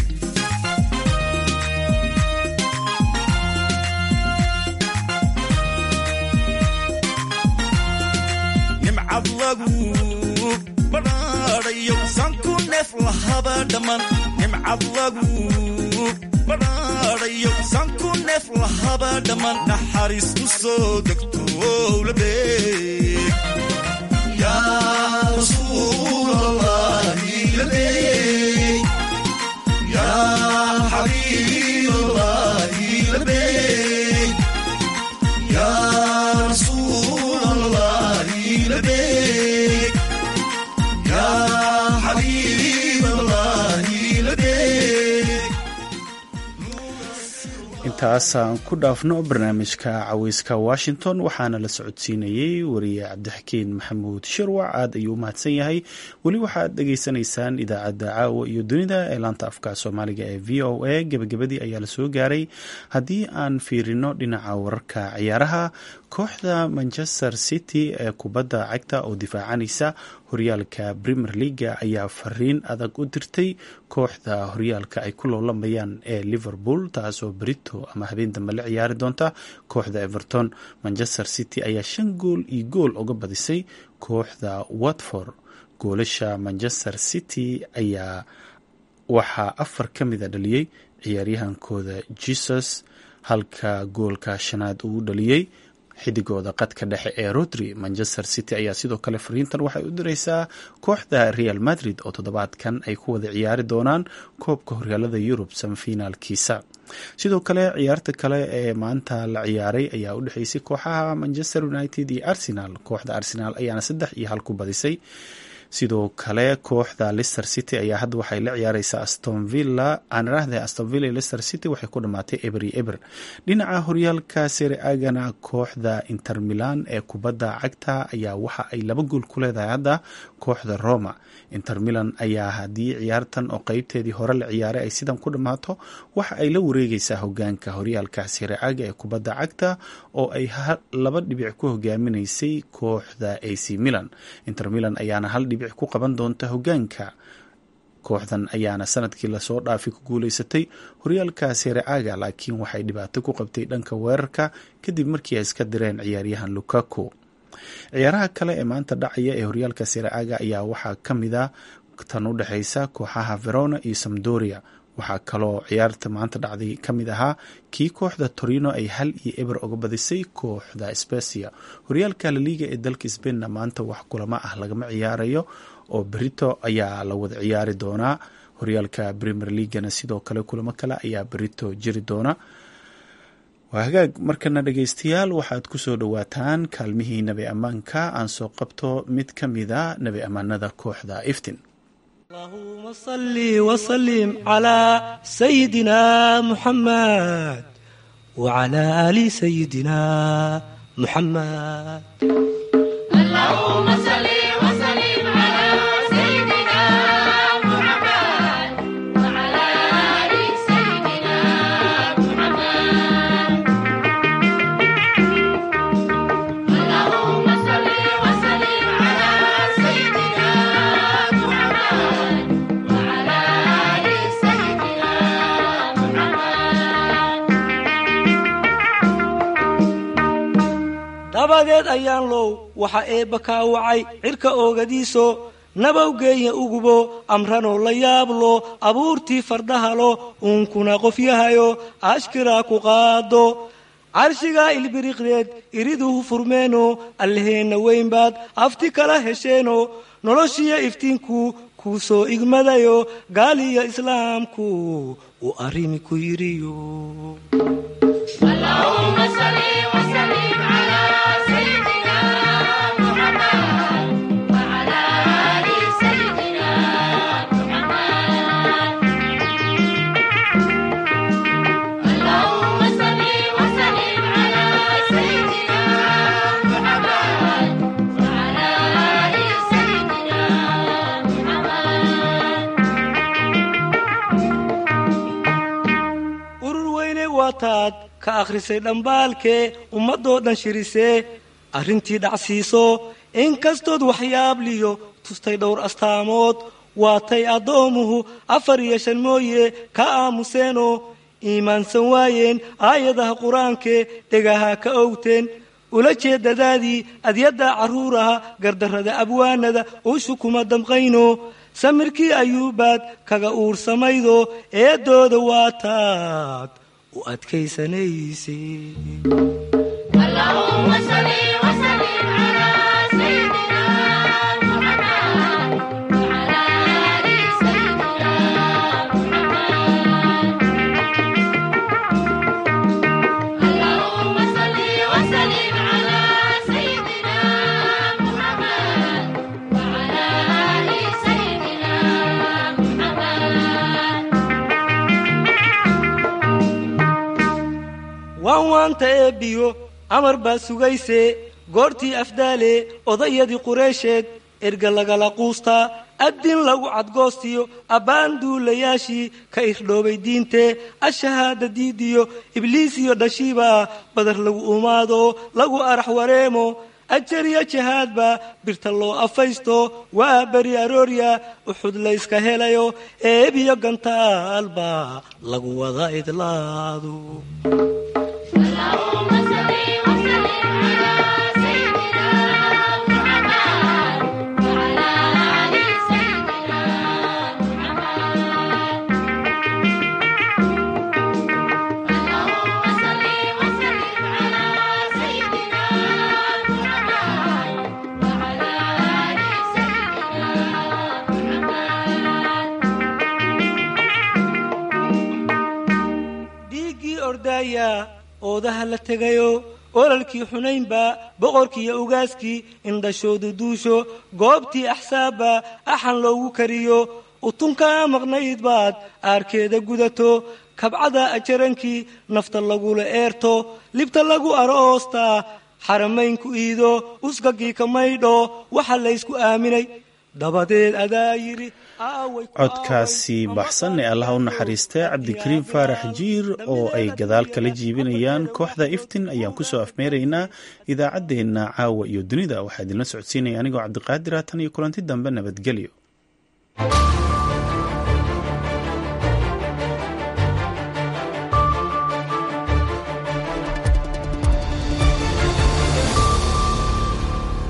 nimcad lagu badhaadhayo sanku neef lahaba dhamman nimcad lagu badhaadhayo sanku neef lahaba dhamman naxariis u soo degto labeeg yaa rasuulallahi labeeg yaa xabiiballahi labeeg yaa rasuulallahi labeeg yaa xabiiballahi labeeg. intaasaan ku dhaafno barnaamijka caweyska washington waxaana la socodsiinayey wariye cabdixakiin maxamuud shirwac aad ayuu u mahadsan yahay. weli waxaad dhegaysanaysaan idaacadda caawa iyo dunida ee laanta afka soomaaliga ee v o a gebagabadii ayaa la soo gaaray. haddii aan fiirino dhinaca wararka ciyaaraha, kooxda manchester city ee kubadda cagta oo difaacanaysa horyaalka premier leaga ayaa fariin adag u dirtay kooxda horyaalka ay ku loolamayaan ee liverpool, taasoo berito ama habeen dambe la ciyaari doonta kooxda everton. manchester city ayaa 5 gool iyo gool uga badisay kooxda watford. goolasha manchester city ayaa waxaa 4 ka mida dhaliyey ciyaaryahankooda jesus, halka goolka 5aad uu dhaliyey xidigooda qadka dhexe ee rodri. manchester city ayaa sidoo kale fariintan waxay u diraysaa kooxda real madrid oo toddobaadkan ay ku wada ciyaari doonaan koobka horyaalada yurub semifinaalkiisa. sidoo kale ciyaarta kale ee maanta la ciyaaray ayaa u dhexeysay kooxaha manchester united iyo arsenal. kooxda arsenal ayaana 3-1 ku badisay. sidoo kale kooxda Leicester City ayaa hadda waxay la ciyaareysaa Aston Villa. aan raahday Aston Villa iyo Leicester City waxay ku dhamaatay eber. dhinaca horyaalka Serie A-gana kooxda Inter Milan ee kubadda cagta ayaa waxa ay 2 gool ku leedahay hadda kooxda Roma. Inter Milan ayaa haddii ciyaartan oo qeybteedii hore la ciyaaray ay sidan ku dhamaato waxa ay la wareegaysaa hogaanka horyaalka Serie A-ga ee kubadda cagta oo ay 2 dhibic ku hogaaminaysay kooxda AC Milan. Inter Milan ayaana 1 dhibic ku qaban doonta hogaanka. kooxdan ayaana sanadkii lasoo dhaafay ku guuleysatay horyaalka Serie A-ga, laakiin waxay dhibaato ku qabtay dhanka weerarka kadib markii ay iska direen ciyaaryahan Lukaku. ciyaaraha kale ee maanta dhacaya ee horyaalka Serie A ayaa waxaa ka mid ah tan u dhexeysa kooxaha Verona iyo Sampdoria. waxaa kaloo ciyaarta maanta dhacday ka mid ahaa kii kooxda Torino ay 1-0 uga badisay kooxda Spezia. horyaalka La Liga ee dalka Spainna maanta wax kulamo ah lagama ciyaarayo oo berito ayaa la wada ciyaari doonaa. horyaalka Premier Leaguena sidoo kale kulamo kale ayaa berito jiri doona. waa hagaag markana dhageystayaal waxaad ku soo dhawaataan kaalmihii nabi ammaanka aan soo qabto mid ka mida nabi ammaanada kooxda Iftin. اللهم صل وسلم على سيدنا محمد وعلى آل سيدنا محمد. اللهم صل وسلم على سيدنا محمد وعلى آل سيدنا محمد. اللهم صل وسلم على سيدنا dabadeed ayaan low waxa eebba kaa wacay cirka oogadiiso nabawgeeya ugubo amranoo la yaablo abuurtii fardahalo uunkuna qofyahayo ashkiraa ku qaado carshigaa ilbiriqdeed iriduhu furmeeno alleheenna weynbaad afti kala hesheeno noloshiya iftiinku kuu soo igmadayo gaaliya islaamku uu arrimi ku yidhiyo. taad ka akhrisay dhambaalkee ummadoo dhan shirisee arrintii dhacsiiso inkastood waxyaabliyo tustay dhowr astaamood waatay addoomuhu 4 iyo 5 mooye ka aamuseenoo iimaansan waayeen aayadaha qur-aankee dhegaha ka owteen ula jeedadaadii adyadda carruuraha gardarrada abwaanada uushu kuma damqayno samirkii ayuubaad kaga uursamaydo eedooda waataad u adkaysanayse. Allahumma salli wa sallim ala sayyidina Muhammad wa ala ali sayyidina Muhammad. Allahumma salli wa sallim ala sayyidina Muhammad wa ala ali sayyidina Muhammad. waanta eebbiyo amar baa sugayse goortii afdaale odayadii qureysheed erga lagala quustaa addin lagu cadgoostiyo abbaan duulayaashii ka irdhoobay diintee ashahaada diidiyo ibliis iyo dhashiiba badar lagu umaado lagu arax wareemo ajariya jihaadba birta loo afaysto waa beri aroorya uxud layska helayo eebiyo gantaalba lagu wada idlaado. Allahumma salli wa sallim ala sayyidina Muhammad wa ala ali sayyidina Muhammad. Allahumma salli wa sallim ala sayyidina Muhammad wa ala ali sayyidina Muhammad. dhiiggii ordaya oodaha la tegayo olalkii xunaynba boqorkiiyo ugaaskii indhashoodu duusho goobtii axsaabba axan loogu kariyo utunkaa maqnayd baad aarkeeda gudato kabcada ajarankii nafta lagula eerto libta lagu aroostaa xaramaynku iido usgagii ka maydho waxa laysku aaminay dabadeed adaa yidhi codkaasi baxsan ee allaha u naxariistay cabdikariim faarax jiir oo ay gadaal kala jiibinayaan kooxda iftin ayaan kusoo afmeeraynaa idaacaddeenna caawa iyo dunida waxaa idinla socodsiinaya anigoo cabdiqaadir tan iyo kulanti dambe nabadgelyo.